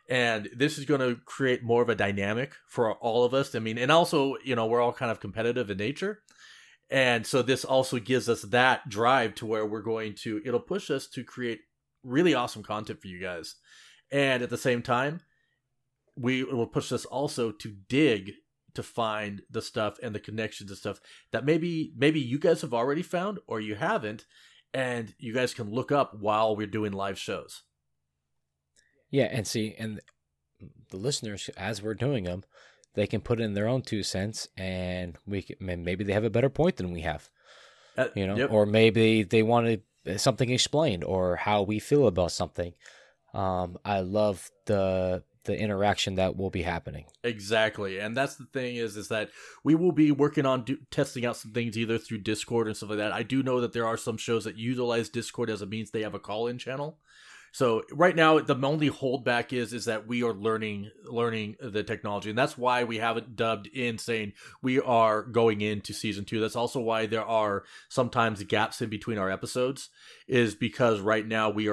And this is going to create more of a dynamic for all of us. I mean, and also, we're all kind of competitive in nature. And so this also gives us that drive to where it'll push us to create really awesome content for you guys. And at the same time, it will push us also to dig to find the stuff and the connections and stuff that maybe you guys have already found or you haven't, and you guys can look up while we're doing live shows. Yeah, and the listeners, as we're doing them, they can put in their own 2 cents, and maybe they have a better point than we have, yep. Or maybe they want something explained or how we feel about something. I love the interaction that will be happening. Exactly. And that's the thing is that we will be working on testing out some things either through Discord and stuff like that. I do know that there are some shows that utilize Discord as a means they have a call-in channel. So right now, the only holdback is that we are learning the technology. And that's why we haven't dubbed in saying we are going into season 2. That's also why there are sometimes gaps in between our episodes, is because right now we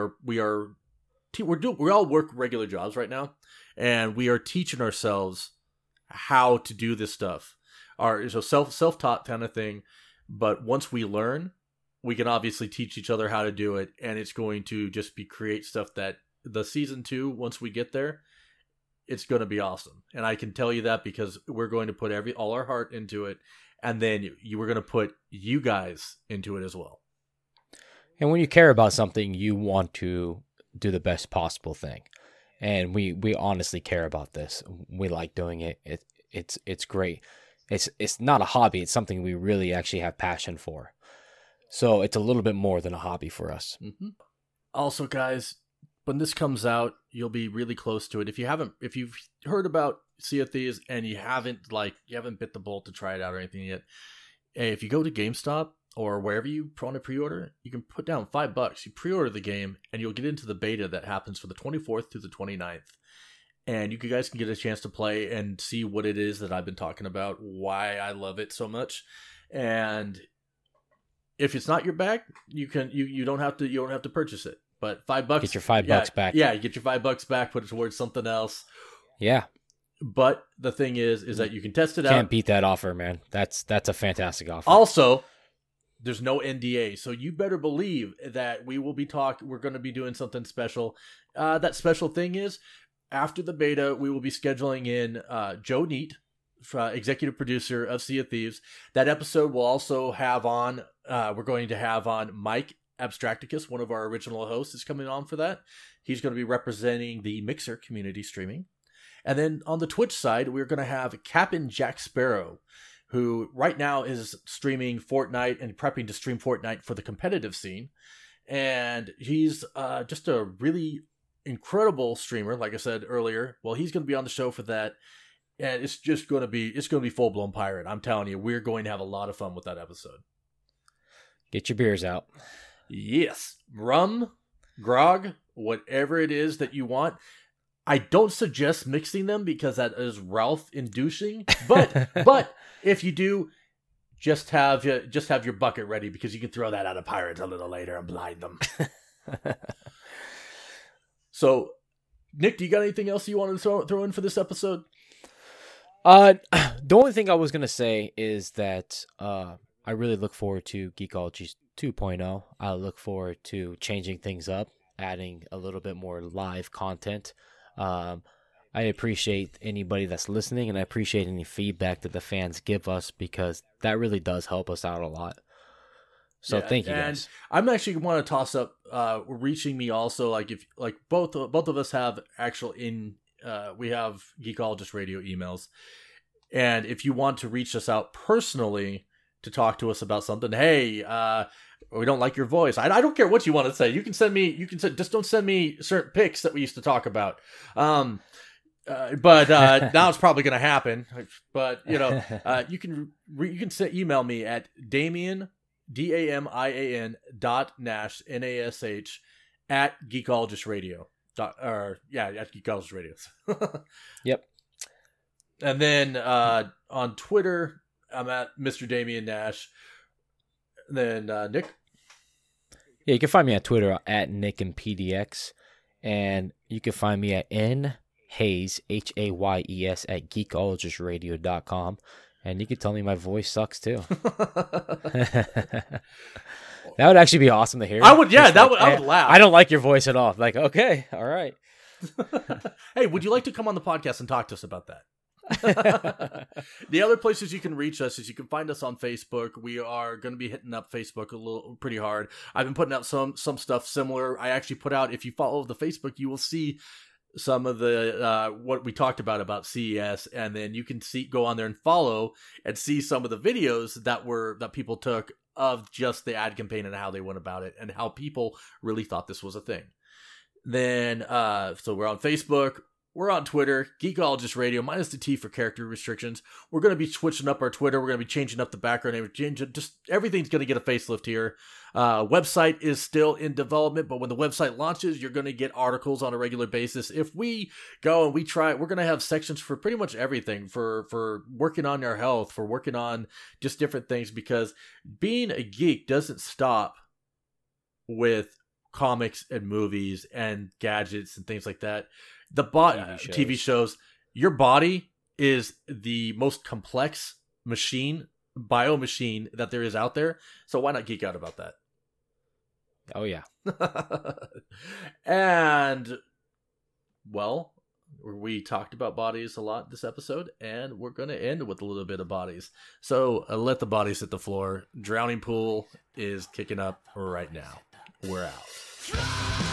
all work regular jobs right now. And we are teaching ourselves how to do this stuff. So self-taught kind of thing. But once we learn, we can obviously teach each other how to do it. And it's going to just create stuff that the season 2, once we get there, it's going to be awesome. And I can tell you that because we're going to put all our heart into it. And then we're going to put you guys into it as well. And when you care about something, you want to do the best possible thing. And we honestly care about this. We like doing it. It's great. It's not a hobby. It's something we really actually have passion for. So it's a little bit more than a hobby for us. Mm-hmm. Also, guys, when this comes out, you'll be really close to it. If you've heard about Sea of Thieves and you haven't bit the bullet to try it out or anything yet, if you go to GameStop or wherever you want to pre-order, you can put down $5. You pre-order the game, and you'll get into the beta that happens for the 24th through the 29th. And you guys can get a chance to play and see what it is that I've been talking about, why I love it so much. And if it's not your bag, you don't have to purchase it. But $5, get your $5 back. Yeah, you get your $5 back, put it towards something else. Yeah. But the thing is that you can test it out. Can't beat that offer, man. That's a fantastic offer. Also, there's no NDA, so you better believe that we're going to be doing something special. That special thing is, after the beta, we will be scheduling in Joe Neat, executive producer of Sea of Thieves. That episode will also have on, we're going to have on Mike Abstracticus, one of our original hosts, is coming on for that. He's going to be representing the Mixer community streaming. And then on the Twitch side, we're going to have Captain Jack Sparrow, who right now is streaming Fortnite and prepping to stream Fortnite for the competitive scene. And he's just a really incredible streamer, like I said earlier. Well, he's going to be on the show for that. And it's going to be full-blown pirate. I'm telling you, we're going to have a lot of fun with that episode. Get your beers out. Yes. Rum, grog, whatever it is that you want. I don't suggest mixing them because that is Ralph inducing, but if you do, just have your bucket ready because you can throw that out of pirates a little later and blind them. So, Nick, do you got anything else you want to throw in for this episode? The only thing I was gonna say is that I really look forward to Geekology 2.0. I look forward to changing things up, adding a little bit more live content. I appreciate anybody that's listening, and I appreciate any feedback that the fans give us because that really does help us out a lot. So thank you guys. I'm actually want to toss up reaching me also, like if like both of us have we have Geekologist Radio emails, and if you want to reach us out personally to talk to us about something, hey, we don't like your voice. I don't care what you want to say. You can send me. Just don't send me certain pics that we used to talk about. But now it's probably going to happen. But you can email me at Damian DAMIAN.Nash NASH at Geekologist Radio. At Geekologist Radio. Yep. And then on Twitter, I'm at Mr. Damian Nash. And then Nick. Yeah, you can find me on Twitter at NickandPDX, and you can find me at Hayes, Hayes, at geekologistradio.com. And you can tell me my voice sucks too. That would actually be awesome to hear. I would laugh. I don't like your voice at all. Like, okay, all right. Hey, would you like to come on the podcast and talk to us about that? The other places you can reach us is you can find us on Facebook. We are going to be hitting up Facebook pretty hard. I've been putting out some stuff similar. I actually put out, if you follow the Facebook, you will see some of the what we talked about CES, and then you can go on there and follow and see some of the videos that people took of just the ad campaign and how they went about it and how people really thought this was a thing. Then so we're on Facebook, we're on Twitter, Geekologist Radio, minus the T for character restrictions. We're going to be switching up our Twitter. We're going to be changing up the background name. Just everything's going to get a facelift here. Website is still in development, but when the website launches, you're going to get articles on a regular basis. If we go and we try, we're going to have sections for pretty much everything, for working on your health, for working on just different things, because being a geek doesn't stop with comics and movies and gadgets and things like that. The TV shows. Your body is the most complex bio machine that there is out there. So why not geek out about that? Oh yeah. And well, we talked about bodies a lot this episode, and we're going to end with a little bit of bodies. So let the bodies hit the floor. Drowning Pool is kicking up right now. We're out.